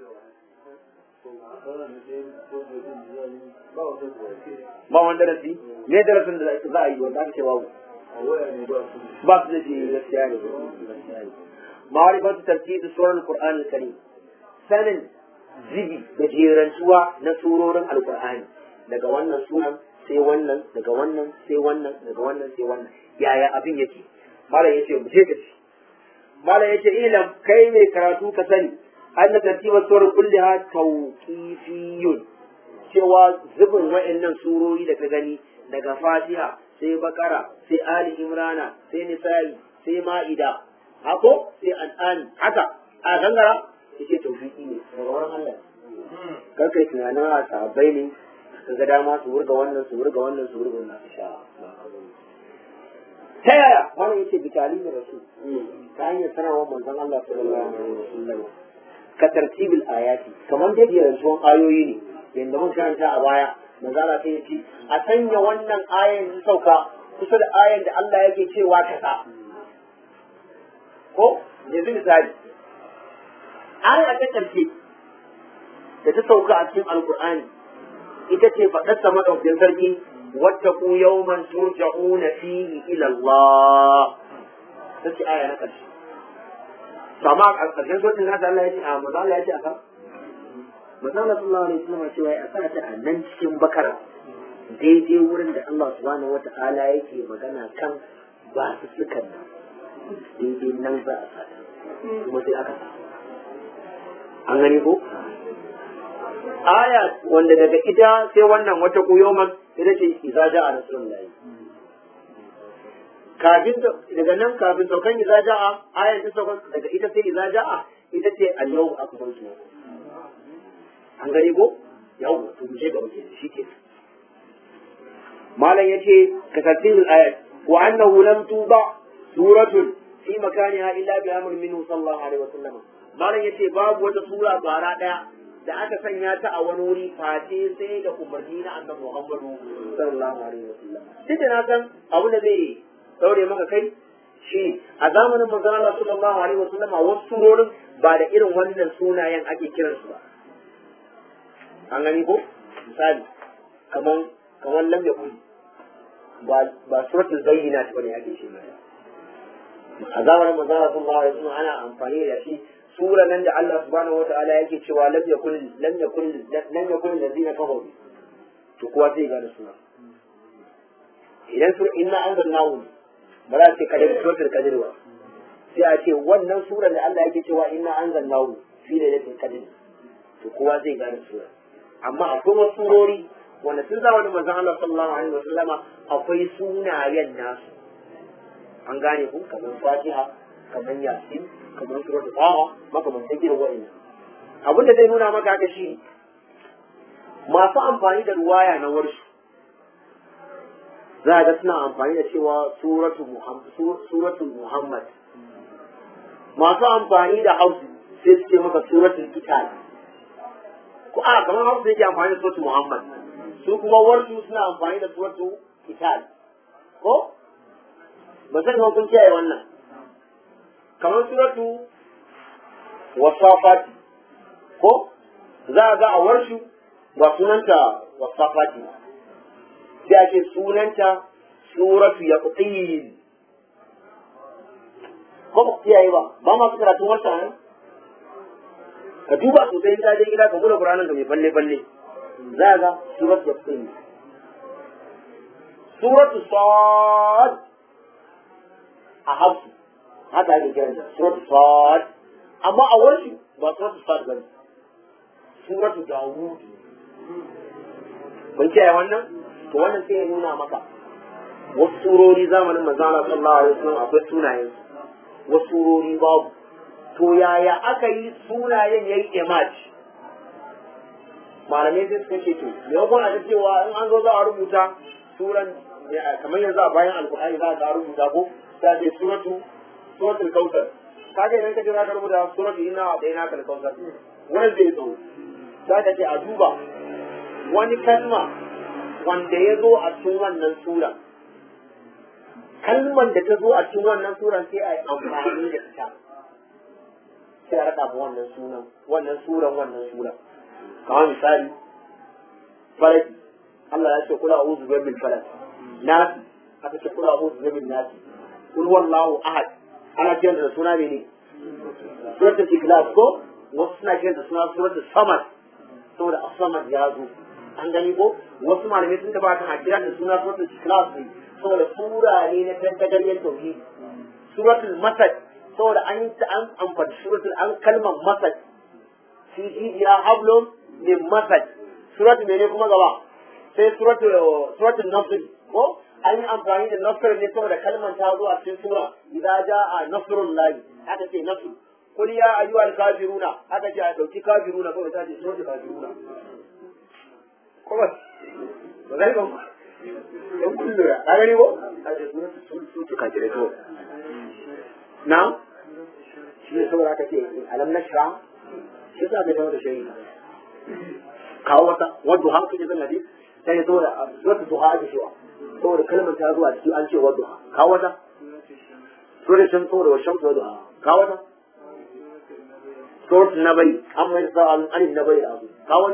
ba wani darasi ne darasin da za a yi wanda aka ce babu ba su da shi gaskiya ne ma'arifatu tartibi surar Qur'an al-Karim sanin zibi da jerantuwa na surorin alqur'ani daga wannan sunan sai wannan daga wannan sai wannan daga wannan sai wannan yaya abin yake malam yace mu je ka ci malam yace ilam kai mai karatu ka sani anna tartiba surar kulliha tawqifiyun cewa zubin wa'annan surori da ka gani daga Fatiha sai Bakara sai Ali Imrana sai Nisa'i sai Ma'ida hako sai An'am haka a gangara yace tawfiki ne daga wurin Allah kar kai tunanin a sahabbai ne kaga dama su wurga wannan su wurga wannan su wurga wannan insha ta yaya wannan yace bitali da rasul ta hanyar sanarwar manzon Allah sallallahu alaihi wasallam ka tartibil ayati kamar da yarantuwan ayoyi ne yanda mun karanta a baya manzala sai yace a sanya wannan ayan su sauka kusa da ayan da Allah yake cewa kaza ko yanzu misali aya ta karshe da ta sauka a cikin alqur'ani ita ce faɗar sa madaukakin sarki wattaqu yawman turja'una fihi ila Allah sai aya na karshe sama a ƙarshen sautin nasa Allah ya ce a maza Allah ya ce a kan maza Allah sallallahu alaihi wasallam cewa ya sa ta a nan cikin bakara daidai wurin da Allah subhanahu wata'ala yake magana kan ba su sukan nan daidai nan za a sa kuma sai aka sa an gani ko aya wanda daga ita sai wannan wata kuyoman ita ce idza ja'a rasulullahi kafin daga nan kafin saukan idza ja'a ayan ta saukan daga ita sai idza ja'a ita ce al-yawm akmaltu an gani ko yau to mu je ga mutum shike malam yace ka tartil ayat wa annahu lam tuba suratun fi makaniha illa bi amrin minhu sallallahu alaihi wasallam malam yace babu wata sura bara daya da aka sanya ta a wani wuri face sai da umarni na annabi Muhammadu sallallahu alaihi wasallam duk da na san abu da zai daure maka kai shi a zamanin manzon Allah sallallahu alaihi wasallam wasu surorin ba da irin wannan sunayen ake kiran su ba an gani ko misali kaman kaman lam yakun ba ba suratul bayyinat bane ake shi a zamanin manzon Allah sallallahu alaihi wasallam ana amfani da shi sura nan da Allah subhanahu wataala yake cewa lam yakun lam yakun lam yakun allazina kafaru to kuwa sai ga suna idan sura inna anzalnahu ba za ce kadar suratul qadr ba sai a ce wannan sura da Allah yake cewa inna anzalnahu fi lailatul qadr to kowa zai gane sura amma akwai wasu surori wanda sun zamanin manzon Allah sallallahu alaihi wasallama akwai sunayen nasu an gane ku kamar Fatiha kamar Yasin kamar suratul Taha makamantan irin wa'annan abin da zai nuna maka haka shi masu amfani da ruwaya na warshi za ga suna amfani da cewa suratul Muhammad suratul Muhammad masu amfani da hausu sai su ce maka suratul Kitab ko a kamar hausu yake amfani da suratul Muhammad su kuma warsu suna amfani da suratul Kitab ko ba san ko kun kiyaye wannan kamar suratu wasafati ko za ga a warshu ba sunanta wasafati sai ake sunanta suratu yaqtin ko ba kiyaye ba ba ma su karatun warsa ne ka duba sosai ka je gida ka gura Qur'anin ka mai balle balle za ga suratu yaqtin suratu sad a hausu haka ake kiran da suratu sad amma a wani ba suratu sad ba ne suratu dawud kun kiyaye wannan to wannan sai ya nuna maka wasu surori zamanin manzo Allah sallallahu alaihi wasallam akwai sunayen wasu surori babu to yaya aka yi sunayen yayi image malamai sai suka ce to me yakon a cewa in an zo za a rubuta suran kamar yanzu a bayan alkur'ani za a rubuta ko ta ce suratu suratul kautsar kaga idan ka je za ka rubuta suratu inna wa dayna kal kautsar wannan zai zo za ka ce a duba wani kalma wanda ya zo a cikin wannan sura kalman da ta zo a cikin wannan suran sai a yi amfani da ita sai a raka wannan sunan wannan suran wannan suran kamar misali falaki Allah ya ce kula a'udhu bi rabbil falaq nasi aka ce kula a'udhu bi rabbin nasi kul wallahu ahad ana kiran da suna ne suratul ikhlas ko wasu suna kiran da suna suratul samad saboda as-samad ya zo an gani ko wasu malamai sun taba kan kiran da suna suratul ikhlas ne saboda sura ne na tantagaryen tauhidi suratul masad saboda an an amfani suratul an kalmar masad fi ya hablum min masad suratul ne kuma gaba sai suratul suratul nasr ko an yi amfani da nasr ne saboda kalmar ta zo a cikin sura idza jaa nasrullahi haka ce nasr kul ya ayyuhal kafiruna haka ce a dauki kafiruna ko ta ce suratul kafiruna ko ba ba ga ba dan kullu ya ga ne ko a ce suratul suratul kafiruna to na shi ne saboda haka ce alam nashra shi ta da da shi kawo wata wadda hankali zan hadisi sai ya zo da wata duha ake cewa saboda kalmar ta zuwa ciki an ce wa duha kawo wata sura shan saboda wa shamsu wa duha kawo wata sura na bari an mai sa an an na bari abu kawo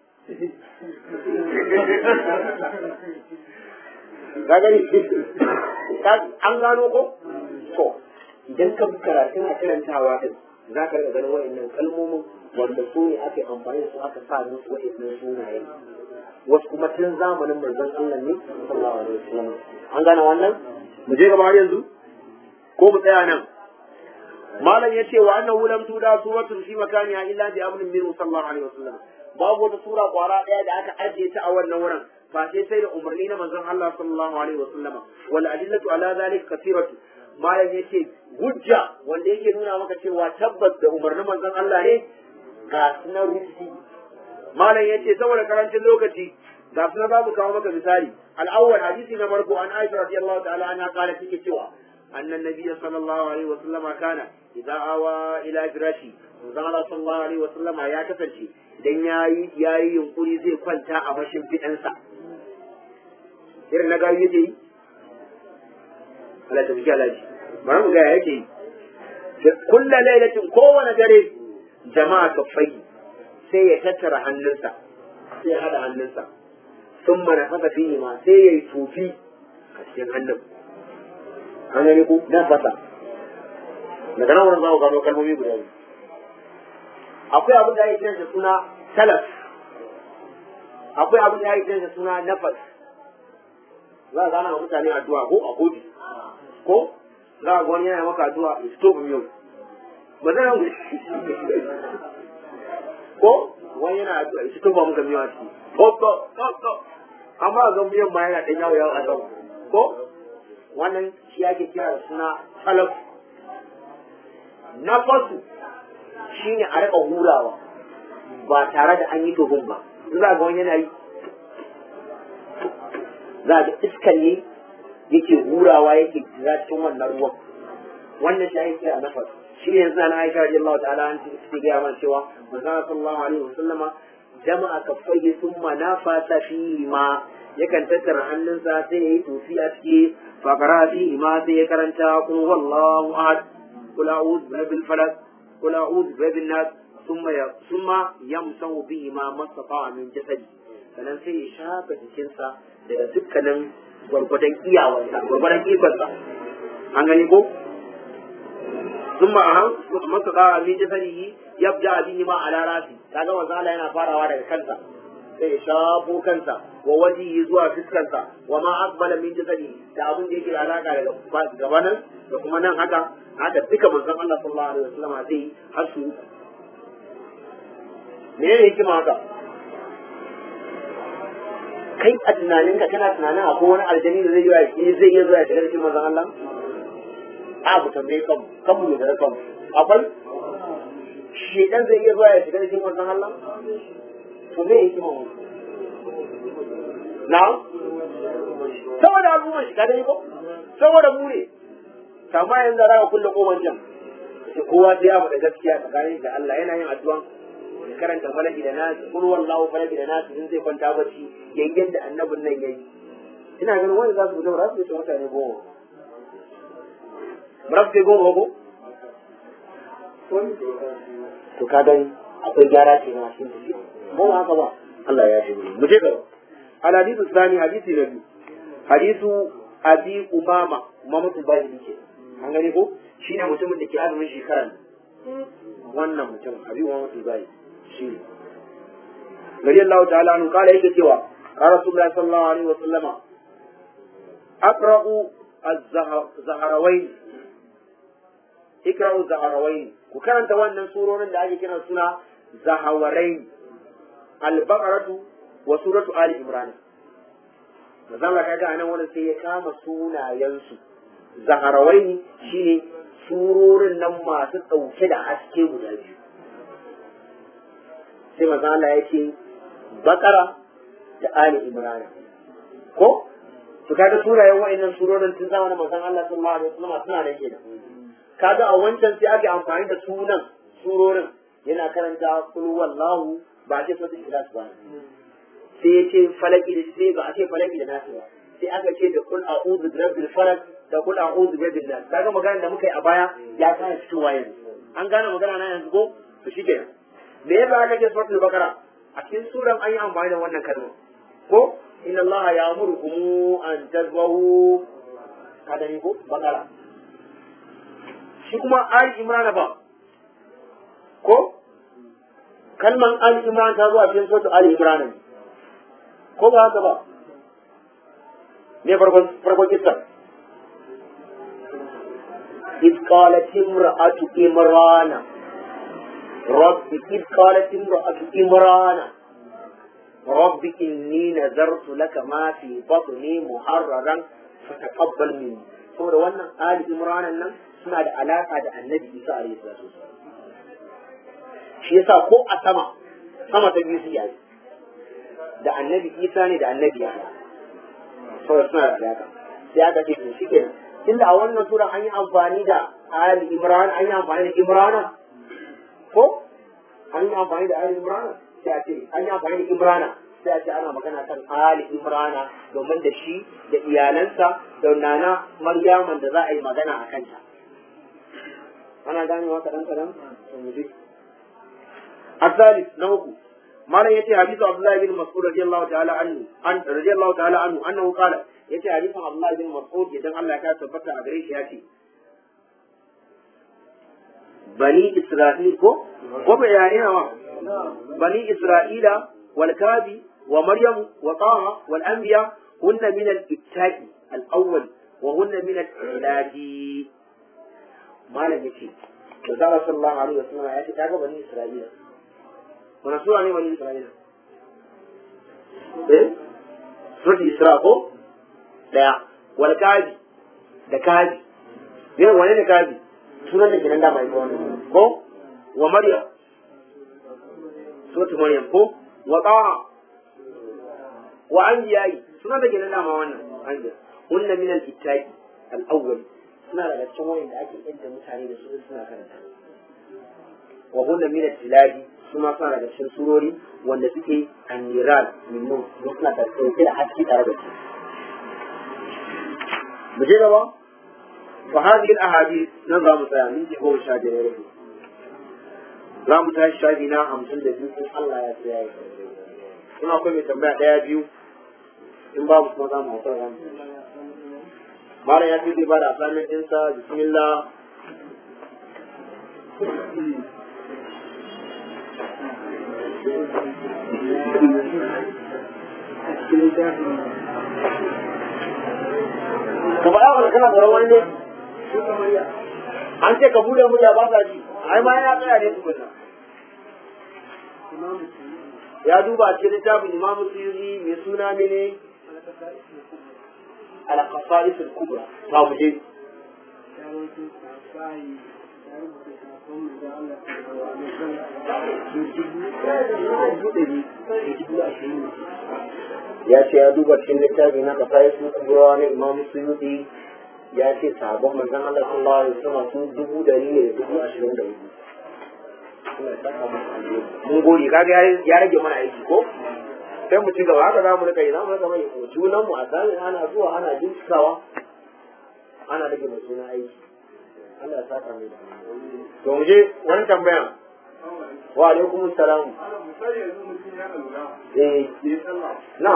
ka gani an gano ko to idan ka karatun a karantawa din za ka riga ganin wa'annan kalmomin wanda su ne ake amfani da su aka sa musu wa'annan sunaye wasu kuma tun zamanin manzon Allah ne sallallahu alaihi wasallam an gane wannan mu je gaba har yanzu ko mu tsaya nan malam yace wa annahu lam tuda suratun fi makaniha illa bi amrin min sallallahu alaihi wasallam babu wata sura kwara daya da aka ajiye ta a wannan wurin ba sai sai da umarni na manzon Allah sallallahu alaihi wasallama wal adillatu ala zalika kathiratu malam yace hujja wanda yake nuna maka cewa tabbas da umarnin manzon Allah ne ga sunan rufi malam yace saboda karancin lokaci ga sunan babu kawo maka misali al-awwal hadisi na farko an Aisha radiyallahu ta'ala anha kala take cewa annan nabiy sallallahu alaihi wa sallama kana idza awa ila firashi manzon Allah sallallahu alaihi wa sallama ya kasance idan yayi yayi yunkuri zai kwanta a bashin fidansa irin na gawi yake yi Allah ta biki alaji bari mu ga yake yi kullu lailatin kowane dare jama'a kafai sai ya tattara hannunsa sai ya hada hannunsa sun mana fasa fiye ma sai ya yi tofi a cikin hannun an gani ku na fasa daga nan wurin za ku gano kalmomi guda biyu akwai abin da ya kiran da suna talaf akwai abin da ya kiran da suna nafas za a gana wa mutane addu'a ko a godi ko za a gwani yana maka addu'a stop yau ba zai ko wani yana addu'a ita to ba mu ga miya ciki ko ko ko amma ga miyan ma yana dan yawo yawo a sama ko wannan shi ake kira da suna salaf. Na fasu shine a rika hurawa ba tare da an yi tofin ba. Za ga wani yana yi, za ga iskan ne yake hurawa yake jira cikin wannan ruwan. Wannan shi ake kira nafas. Shi ne yanzu na Aisha radiyallahu ta'ala an ce ga mana cewa manzon sallallahu alaihi wasallama jama'a kaffaihi thumma nafasa fihi ma, yakan tattara hannunsa sai yayi tofi a ciki fa qara fihi ma sai ya karanta qul huwallahu ahad qul a'udhu bi rabbil falaq qul a'udhu bi rabbin nas thumma thumma yamsahu bihi ma mastata'a min jasadi, sannan sai ya shafa jikinsa daga dukkanin gwargwadon iyawarsa gwargwadon ikonsa. An gani ko ثم أهم مستطاع من جسده يبدأ به ما على رأسه. kaga manzo Allah yana farawa daga kansa sai shafo kansa wa wajihi zuwa fiskansa wa ma aqbala min jasadi, da abun da yake da alaka da gabanan da kuma nan haka haka duka manzo Allah sallallahu alaihi wasallam zai hasu. me ne yake haka? kai a tunaninka kana tunanin akwai wani aljani da zai yi zai iya zuwa ya shiga cikin manzo Allah? abu tambaye kanmu kanmu ne da kanmu akwai shedan zai iya zuwa ya shiga cikin wannan Allah? to me yake mu na saboda al'umma shi kada ne ko saboda mu ne kama yanzu za ka kulle koman jan sai kowa sai ya faɗa gaskiya tsakanin da Allah yana yin addu'a ya karanta falaki da nasu kun wallahu falaki da nasu in zai kwanta bacci yayin yadda annabin nan yayi. ina ganin wani za su fita ba su ce mutane goma Murabbe goma ko? To ka gani akwai gyara ce na shi ne. Ko haka ba? Allah ya ji mu je gaba. Al hadithu tsani hadisi na biyu. Hadithu Abi Umama, Umamatu Bahili ke. An gani ko? Shi ne mutumin da ke azumin shekaran. Wannan mutum Abi Umamatu Bahili shi ne. Gari Allah ta'ala an kala yake cewa Rasulullah sallallahu alaihi wa sallama aqra'u az-zaharawain ikra'u zaharawain, ku karanta wannan surorin da ake kiran suna zahawarain, al-baqaratu wa suratu ali imran. Manzon Allah kaga anan wannan sai ya kama sunayensu. Zaharawain shine surorin nan masu dauke da haske guda biyu. Sai manzon Allah ya ce baqara da ali imran. Ko to kaga sunayen wa'annan surorin tun zamanin manzon Allah sallallahu alaihi wasallam suna da kenan. kaga a wancan sai ake amfani da sunan surorin yana karanta kul wallahu ba ce suratul ikhlas ba, sai ya ce falaki da sai ba a ce falaki da nasu ba, sai aka ce da kul a'udhu bi rabbil falaq da kul a'udhu bi rabbin nas. kaga magana da muka yi a baya ya kana fitowa yanzu, an gane magana na yanzu ko to shikenan. me yasa aka ce suratul baqara? a cikin suran an yi amfani da wannan kalma ko inna allaha ya'murukum an tazbahu, kada ni ko baqara. shi kuma Ali Imran ba ko kalman Ali Imran ta zuwa cikin sura Ali Imran ne ko ba haka ba? ne farko farko kissa إذ قالت امرأة إمران رب إذ قالت امرأة إمران رب إني نذرت لك ما في بطني محررا فتقبل مني. saboda wannan Ali Imran nan suna da alaka da Annabi Isa alaihi salatu wasallam. shi yasa ko a sama sama ta biyu su yayi da Annabi Isa ne da Annabi Yahya, saboda suna da alaka. sai aka ce shi kenan tunda a wannan sura an yi amfani da Ali Imran, an yi amfani da Imran ko an yi amfani da Ali Imran, sai a ce an yi amfani da Imran, sai a ce ana magana kan Ali Imran domin da shi da iyalansa da nana Maryaman da za a yi magana a kanta. ana ganewa kaɗan kaɗan to mu ji. الثالث نوكو ما لا يتي حديث عبد الله بن مسعود رضي الله تعالى عنه أن رضي الله تعالى عنه أنه قال يتي حديث عبد الله بن مسعود يدن الله كان ثبت أدريش ياتي بني إسرائيل كو وبيانها بني إسرائيل والكابي ومريم وطه والأنبياء هن من الإبتاء الأول وهن من العلاج. ما لا يتي وزارة صلى الله عليه وسلم ياتي تاغا بني إسرائيل wani sura ne bani Isra'ila eh sura Isra ko daya wal kaji da kaji yana wane ne kaji sunan da kenan da mai ko wa Maryam sura Maryam ko wa Taha wa Anbiya'i sunan da kenan da ma wannan anbiya hunna min al-ittaqi al-awwal suna daga cikin wanda ake yadda mutane da su suna karanta wa hunna min al-tilabi suna suna daga cikin surori wanda suke anniran min nur suna tarke da haske tare da su mu je gaba fa hadhihi al-ahadith nan za mu tsaya min ji ko shaje ne rabu za mu tashi shafi na hamsin da biyu in Allah ya tsaya ya kuma akwai mai tambaya daya biyu in babu kuma za mu haƙura ran mara ya ce zai ba da asamin ɗinsa bismillah ka faɗa wani kana tsoron wani ne an ce ka buɗe murya ba sa ji ai ma ya tsaya ne tukunna ya duba a cikin littafin imamu suyuzi mai suna mene al-qasa'is al-kubra ta muje ya ce ya duba cikin littafi na qasa'is al-kubra na imamu suyuzi ya ce sabon manzon Allah sallallahu alaihi wasallam su dubu dari ne da dubu ashirin da hudu mun gode kaga ya rage mana aiki ko sai mu ci gaba haka za mu rika yi za mu rika mai junan mu a sami ana zuwa ana bincikawa ana rage mai suna aiki Allah ya saka mai to mu je wani tambaya wa alaikum salam eh na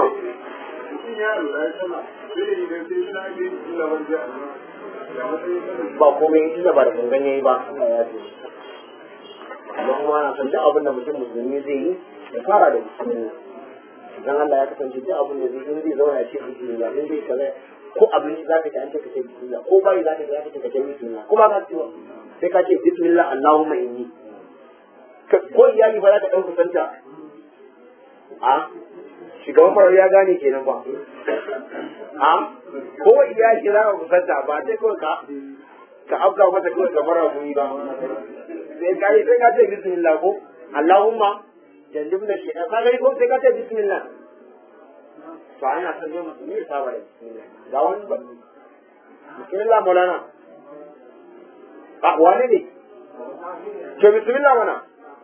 ba komai ina ba da gangan yayi ba Allah ya ce amma kuma ana san duk abin da mutum musulmi zai yi ya fara da bismillah idan Allah ya kasance duk abin da zai in zai zauna ya ce bismillah in zai kaza ko abinci za ka ci an ce ka ce bismillah ko bai za ka ci za ka ce ka ce bismillah ko ba ka ci ba sai ka ce bismillah Allahumma inni ko iyali ba za ka ɗauka santa a shugaban farar ya gane kenan ba a ko iyali za ka kusanta ba sai kawai ka ka afka mata kawai ka fara gumi ba sai ka yi sai ka ce bismillah ko Allahumma jannibna shaytan ka gani ko sai ka ce bismillah to ana san ne mutum ne saba da bismillah ga wani ba bismillah maulana a wani ne ke bismillah mana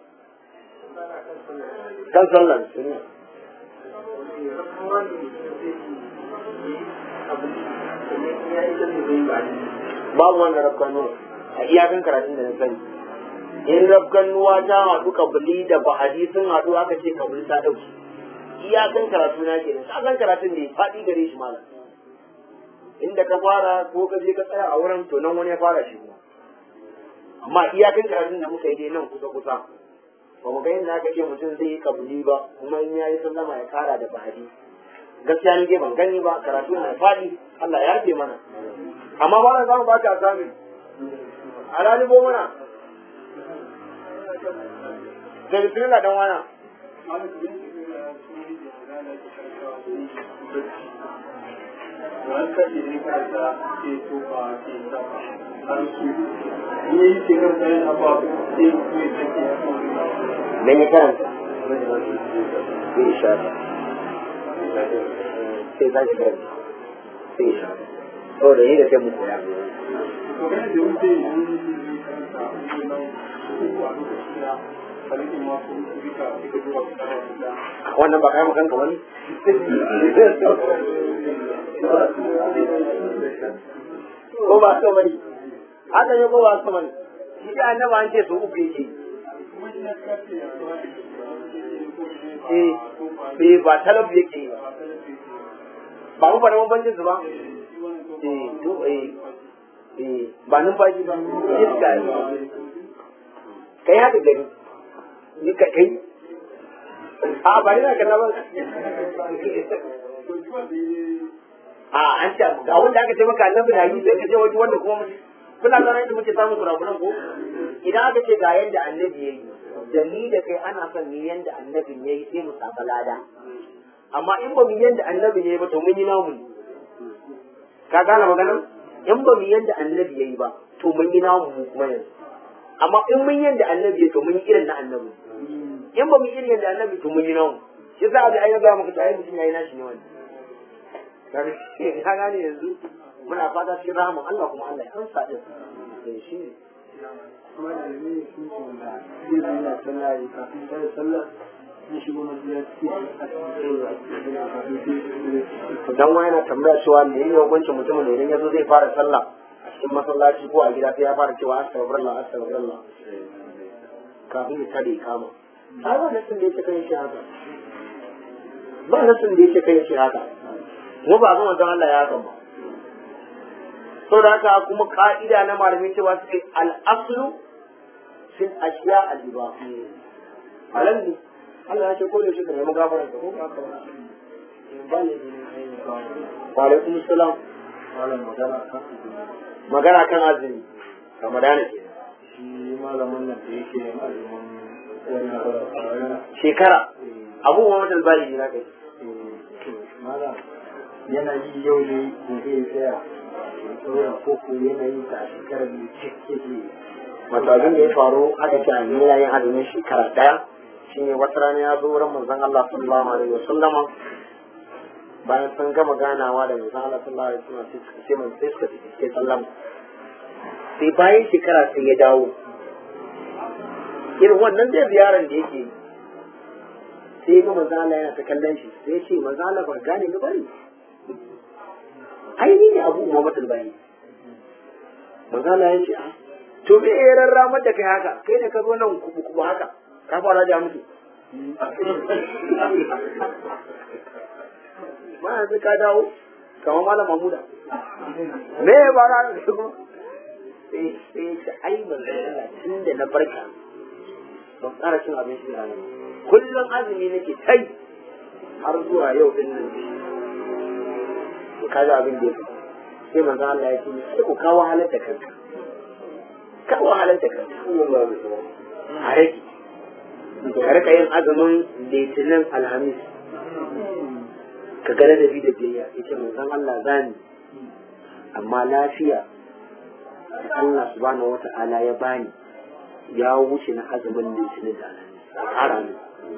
kan sallan sunna babu wanda rafkan nuwa a iyakan karatun da na sani in rafkan nuwa ta haɗu kabili da ba'adi sun haɗu aka ce kabili ta ɗauki iyakan karatu na kenan ka san karatun da ya faɗi gare shi malam inda ka fara ko ka je ka tsaya a wurin to nan wani ya fara shi kuma amma iyakan karatun da muka yi dai nan kusa kusa ba mu ga yadda aka ce mutum zai yi kabili ba kuma in ya yi sallama ya kara da ba'adi gaskiya ni dai ban gani ba karatu na faɗi Allah ya rage mana amma ba na zamu baka sami a ralibo mana da bismillah dan wana dan ya karanta insha Allah sai za ki karanta sai insha Allah saboda yi da sai mu koya wannan ba kai makanka wani ko ba so bane haka ne ko ba so bane shi da annaba an ce su uku yake eh eh ba talab yake yi ba mu fara bambancin su ba eh to eh eh ba numfashi ba iska kai haka gani ni ka kai a ba ni na kana ba a an ce ga wanda aka ce maka annabi na yi sai ka je wani wanda kuma kuna ganin da muke samun kurakuran ko idan aka ce ga yanda annabi yayi da ni da kai ana son ni yanda annabin ya yi sai mu samu lada amma in ba mu yanda annabi ya yi ba to mun yi namu ka gane maganar in ba mu yanda annabi ya yi ba to mun yi namu mu kuma yanzu amma in mun yanda annabi ya to mun yi irin na annabi in ba mu yi irin yanda annabi to mun yi namu shi za a ga ayyuka ga muku tayi mutum yayi nashi ne wannan ka gane yanzu muna fata shi rahama Allah kuma Allah ya ansa din sai shi ne kuma da ne sun ce da zai yana sallah ya kafin sai sallah ya shigo masallaci dan wani yana tambaya cewa me yake hukuncin mutumin da idan ya zo zai fara sallah a cikin masallaci ko a gida sai ya fara cewa astaghfirullah astaghfirullah kafin ya tare kama ai ba nasin da yake kai shi haka ba nasin da yake kai shi haka kuma ba ga manzon Allah ya haka ba to da haka kuma ka'ida na malami cewa suke al-aslu fil ashiya al-ibahiyya alalli Allah ya ce ko da shi ka nemi gafaran ka ko ka ka ba ne wa alaikum assalam magana kan magana kan azumi ramadana ke shi malamin nan da yake yin azumin wannan shekara abu wa mutal bali ne kai malam yana yi yau ne gobe ya tsaya saboda koko yana yi ta shekarar da cike ke wato abin da ya faru haka ke a yana yin azumin shekara daya shine wata rana ya zo wurin manzon Allah sallallahu alaihi wasallama bayan sun gama ganawa da manzon Allah sallallahu alaihi wasallam sai mun sai suka ce sallama sai bayan shekara sai ya dawo irin wannan da ziyaran da yake sai ga manzon Allah yana ta kallon shi sai ya ce manzon Allah ba gane ni bari ai ni ne Abu Muhammad al-Bayni manzon Allah ya ce a to me ya rarramar da kai haka kai da ka zo nan kubu kubu haka ka fara da mutu ma yanzu ka dawo kamar malam Mahmuda me ya fara da su sai sai ta ai manzon Allah tun da na barka ban tsara cin abinci da rana kullum azumi nake kai har zuwa yau din nan ka ga abin da yake sai manzon Allah ya ce sai ku kawo halar da kanka ka wahalar da kanka a rage ka rika yin azumin litinin alhamis ka gane da bi da biyayya yace manzon Allah zani amma lafiya Allah subhanahu wata'ala ya bani ya wuce na azumin litinin da alhamis a ƙara ne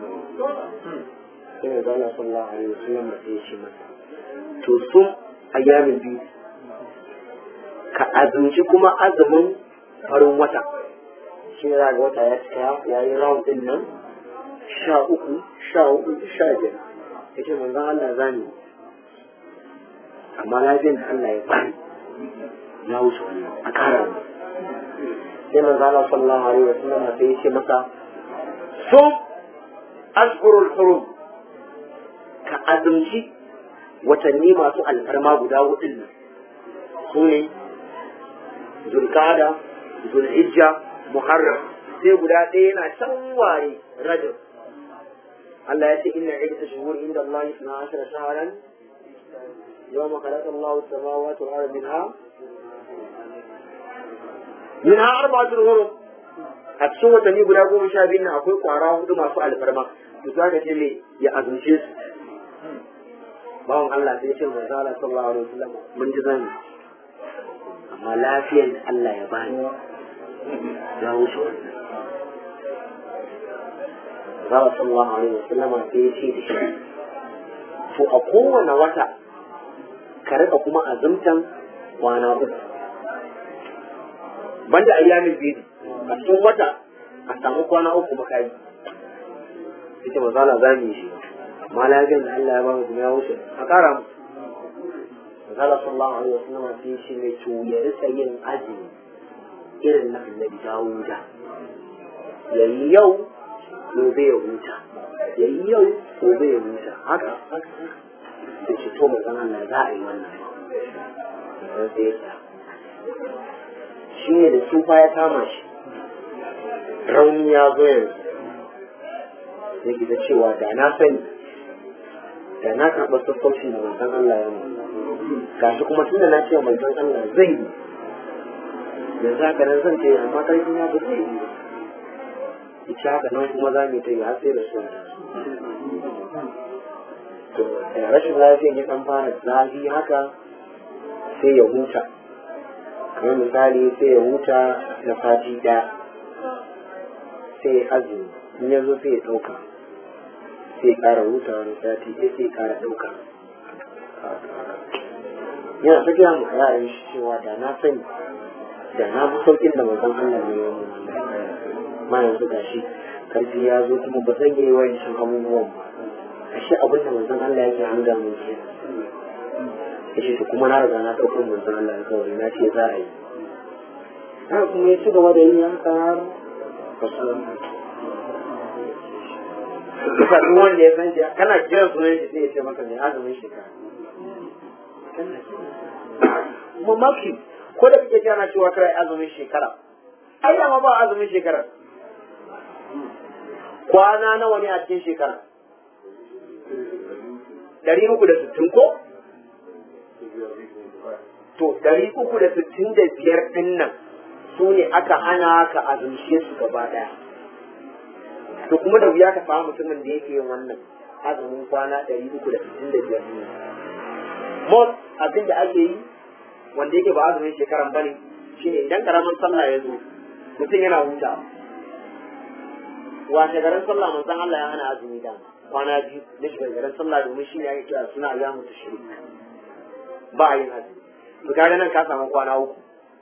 sai da Allah sallallahu alaihi wasallam da ya ce masa to sun ayyamin biyu ka azumci kuma azumin farin wata shi ne ga wata ya cika ya yi round din nan sha uku sha hudu sha biyar ya ce manzan Allah zani amma lafiyar da Allah ya bani ya wuce wannan a kara ne sai manzan Allah sallallahu alaihi wa sallam sai ya ce masa sum ashhurul hurum ka azumci watanni masu alfarma guda hudun nan su ne zulkada zulhijja muharram sai guda ɗaya yana can ware rajab Allah ya ce inna iddata shuhur inda Allah isna ashara shahran yawma khalaqa Allah as-samawati wal arda minha minha arba'atun hurum a cikin watanni guda goma sha biyu nan akwai kwara hudu masu alfarma to za ka ce me ya azumce su bawan Allah sai ya ce manzo Allah sallallahu alaihi wasallam mun ji zan amma lafiyar da Allah ya bani ya wuce wannan Zara sallallahu alaihi wasallama sai ya ce da shi to a kowane wata ka rika kuma azumtan kwana uku banda ayyamin biyu a cikin wata a samu kwana uku maka yi ita mazala za mu yi shi amma lafiyar da Allah ya ba mu ya wuce a kara mu mazala sallallahu alaihi wasallama sai ya ce mai to ya rika yin azumi irin na annabi Dawuda yayi yau gobe ya huta yayi yau gobe ya huta haka da ce to mazan Allah za a yi wannan sai sai ya shi ne da tsufa ya kama shi rauni ya zo yanzu ya gida cewa da na sani da na karɓar sassauci da mazan Allah ya mu gashi kuma tunda na ce mazan Allah zai yi yanzu haka nan zan ce amma ƙarfi na ba zai yi ita haka nan kuma za mu ta yi har sai da su to da rashin lafiya ya kan fara zafi haka sai ya huta kamar misali sai ya huta na sati ɗaya sai ya azumi in ya zo sai ya ɗauka sai ya ƙara huta wani sati ɗaya sai ya ƙara ɗauka yana ta gaya mu a yaran shi cewa da na sani da na fi sauƙin da manzon Allah ne ya mu ma yanzu gashi karfi ya zo kuma ba zan yi wayan shan abubuwan ba ashe abin da manzon Allah yake an ga mun ce yace to kuma na riga na ɗauko manzon Allah ya kawai na ce za a yi haka kuma ya ci gaba da yin haka har kusa duk wanda ya san shi kana kiran sunan shi sai ya ce maka mai azumin shekara kuma mafi ko da kake jana cewa kai azumin shekara ai dama ba azumin shekara kwana nawa ne a cikin shekara dari uku da sittin ko to dari uku da sittin da biyar din nan su ne aka hana ka azumce su gaba daya to kuma da wuya ka samu mutumin da yake yin wannan azumin kwana dari uku da sittin da biyar ne most abin da ake yi wanda yake ba azumin shekaran bane shine idan karamin sallah ya zo mutum yana huta wa shekaran sallah manzon Allah ya hana azumi da kwana biyu na shekaran sallah domin shine ake kira suna ya mutu shiri ba a yin azumi to kaga nan ka samu kwana uku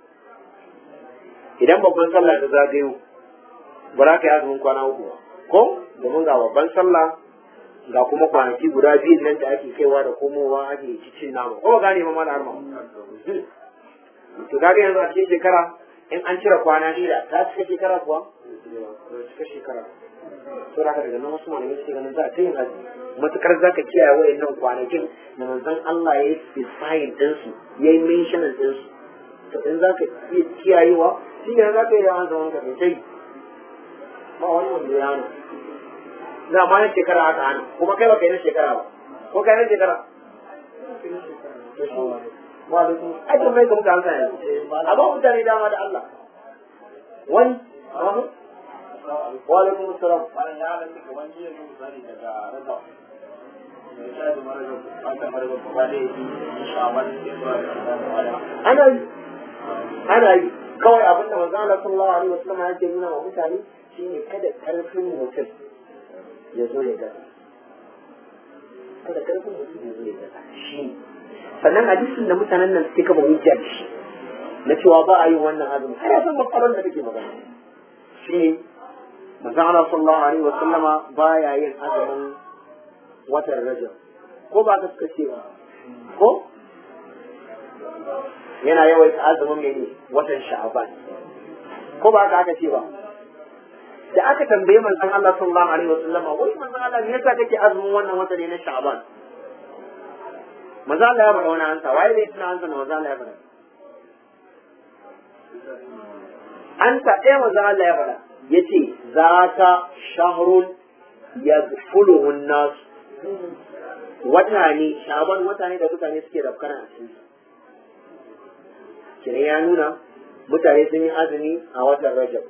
idan babban sallah ta zagayo ba za ka yi azumin kwana uku ba ko domin ga babban sallah ga kuma kwanaki guda biyu nan da ake kaiwa da komowa ake cicin nama ko gane ma mana arma to kaga yanzu a cikin shekara in an cire kwana shida ta cika shekara kuwa cika shekara to da daga nan wasu malamai suke ganin za a ta yin azumi matukar za ka kiyaye wa'annan kwanakin da manzon Allah ya yi specifying ɗinsu ya yi mentioning ɗinsu to in za ka iya kiyayewa shi ne za ka yi yawan zaman ka kai tai ba wani wanda ya hana za ma na shekara aka hana kuma kai ba kai na shekara ba ko kai na shekara wa alaikum ai kuma mai kuma kansa ne amma mutane dama da Allah wani wa alaikum assalam wannan ya halatta kaman jiya ne misali daga rasa ana yi ana yi kawai abin da manzo Allah sallallahu alaihi wasallam yake nuna wa mutane shine kada karfin mutum ya zo ya gasa kada karfin mutum ya zo ya gasa shi sannan hadisin da mutanen nan suke kaba hujja da shi na cewa ba a yi wannan azumi har ya san matsalar da kake magana shi manzo Allah sallallahu alaihi wasallama baya yin azumin watan Rajab ko ba ka suka ce ba ko yana yawaita azumin mene watan Sha'ban ko ba ka aka ce ba da aka tambaye manzon Allah sallallahu alaihi wasallam wai manzon Allah me yasa kake azumin wannan wata ne na Sha'ban manzon Allah ya faɗa wani ansa waye ne tuna ansa manzon Allah ya faɗa ansa ɗaya manzon Allah ya faɗa yace zaka shahrun yaghfuluhu an-nas wata ne Sha'ban wata ne da mutane suke rafkana a cikin kire ya nuna mutane sun yi azumi a watan Rajab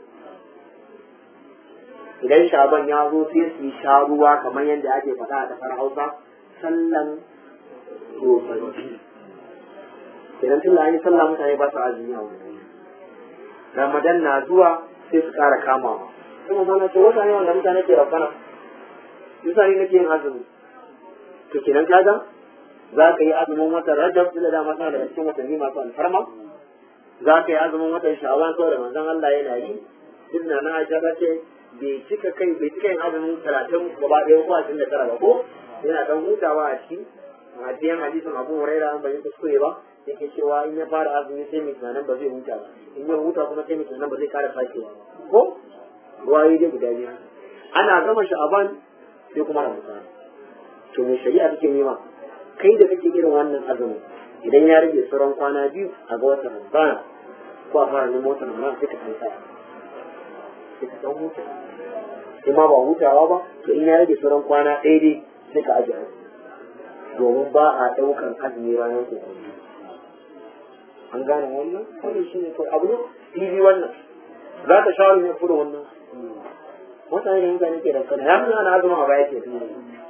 idan Sha'ban ya zo sai su yi sha ruwa kamar yadda ake faɗa a ƙasar Hausa sallan tsofaffi idan tun da an yi sallah mutane ba su azumi a wani Ramadan na zuwa sai su ƙara kamawa sai mu zauna ce wata ne wanda mutane ke rafkana mutane nake yin azumi to kenan kaga za ka yi azumin watan Rajab da dama tana daga cikin watanni masu alfarma za ka yi azumin watan Sha'ban saboda manzon Allah yana yi duk na na Aisha ta ce bai cika kai bai cika yin azumin talatin gaba ɗaya ko ashirin da tara ba ko yana dan hutawa a ciki a cikin hadisin Abu Hurairah an bayyana kuskure ba yake cewa in ya fara azumi sai mai tunanin ba zai huta ba in ya huta kuma sai mai tunanin ba zai kara sakewa ba ko ruwayi dai guda biyu ana gama Sha'ban sai kuma Ramadan to mai shari'a take nema kai da kake irin wannan azumin idan ya rage sauran kwana biyu a ga watan Ramadan ko a fara neman watan Ramadan sai ka kai sa sai ka dan huta in ma ba hutawa ba to in ya rage sauran kwana ɗaya dai sai ka ajiye domin ba a ɗaukan azumi ranar kokon an gane wannan wannan shine kawai abu ne fili wannan za ka shawara ne fura wannan mutane da mutane ke da kana ya nuna na azuma a baya ke tuni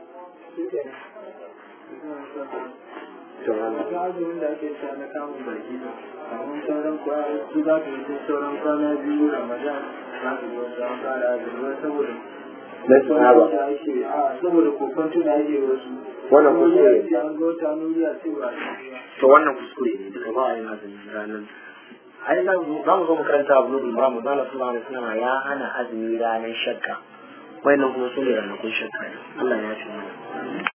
to ga azumin da ake sa na kamun baki ne amma sauran kwana su za ka yi sauran kwana biyu ramadan za ka yi wasu an fara azumi saboda na sahaba da ake a saboda kokonto da ake wasu wannan kuskure ne an ga wata nuriya ce ba to wannan kuskure ne duka ba a yin azumi ranar ai za mu za mu zo makaranta abu nubul ba mu zana sallallahu alaihi wasallam ya hana azumi ranar shakka wayannan kuma su ne ranakun shakka Allah ya ce mana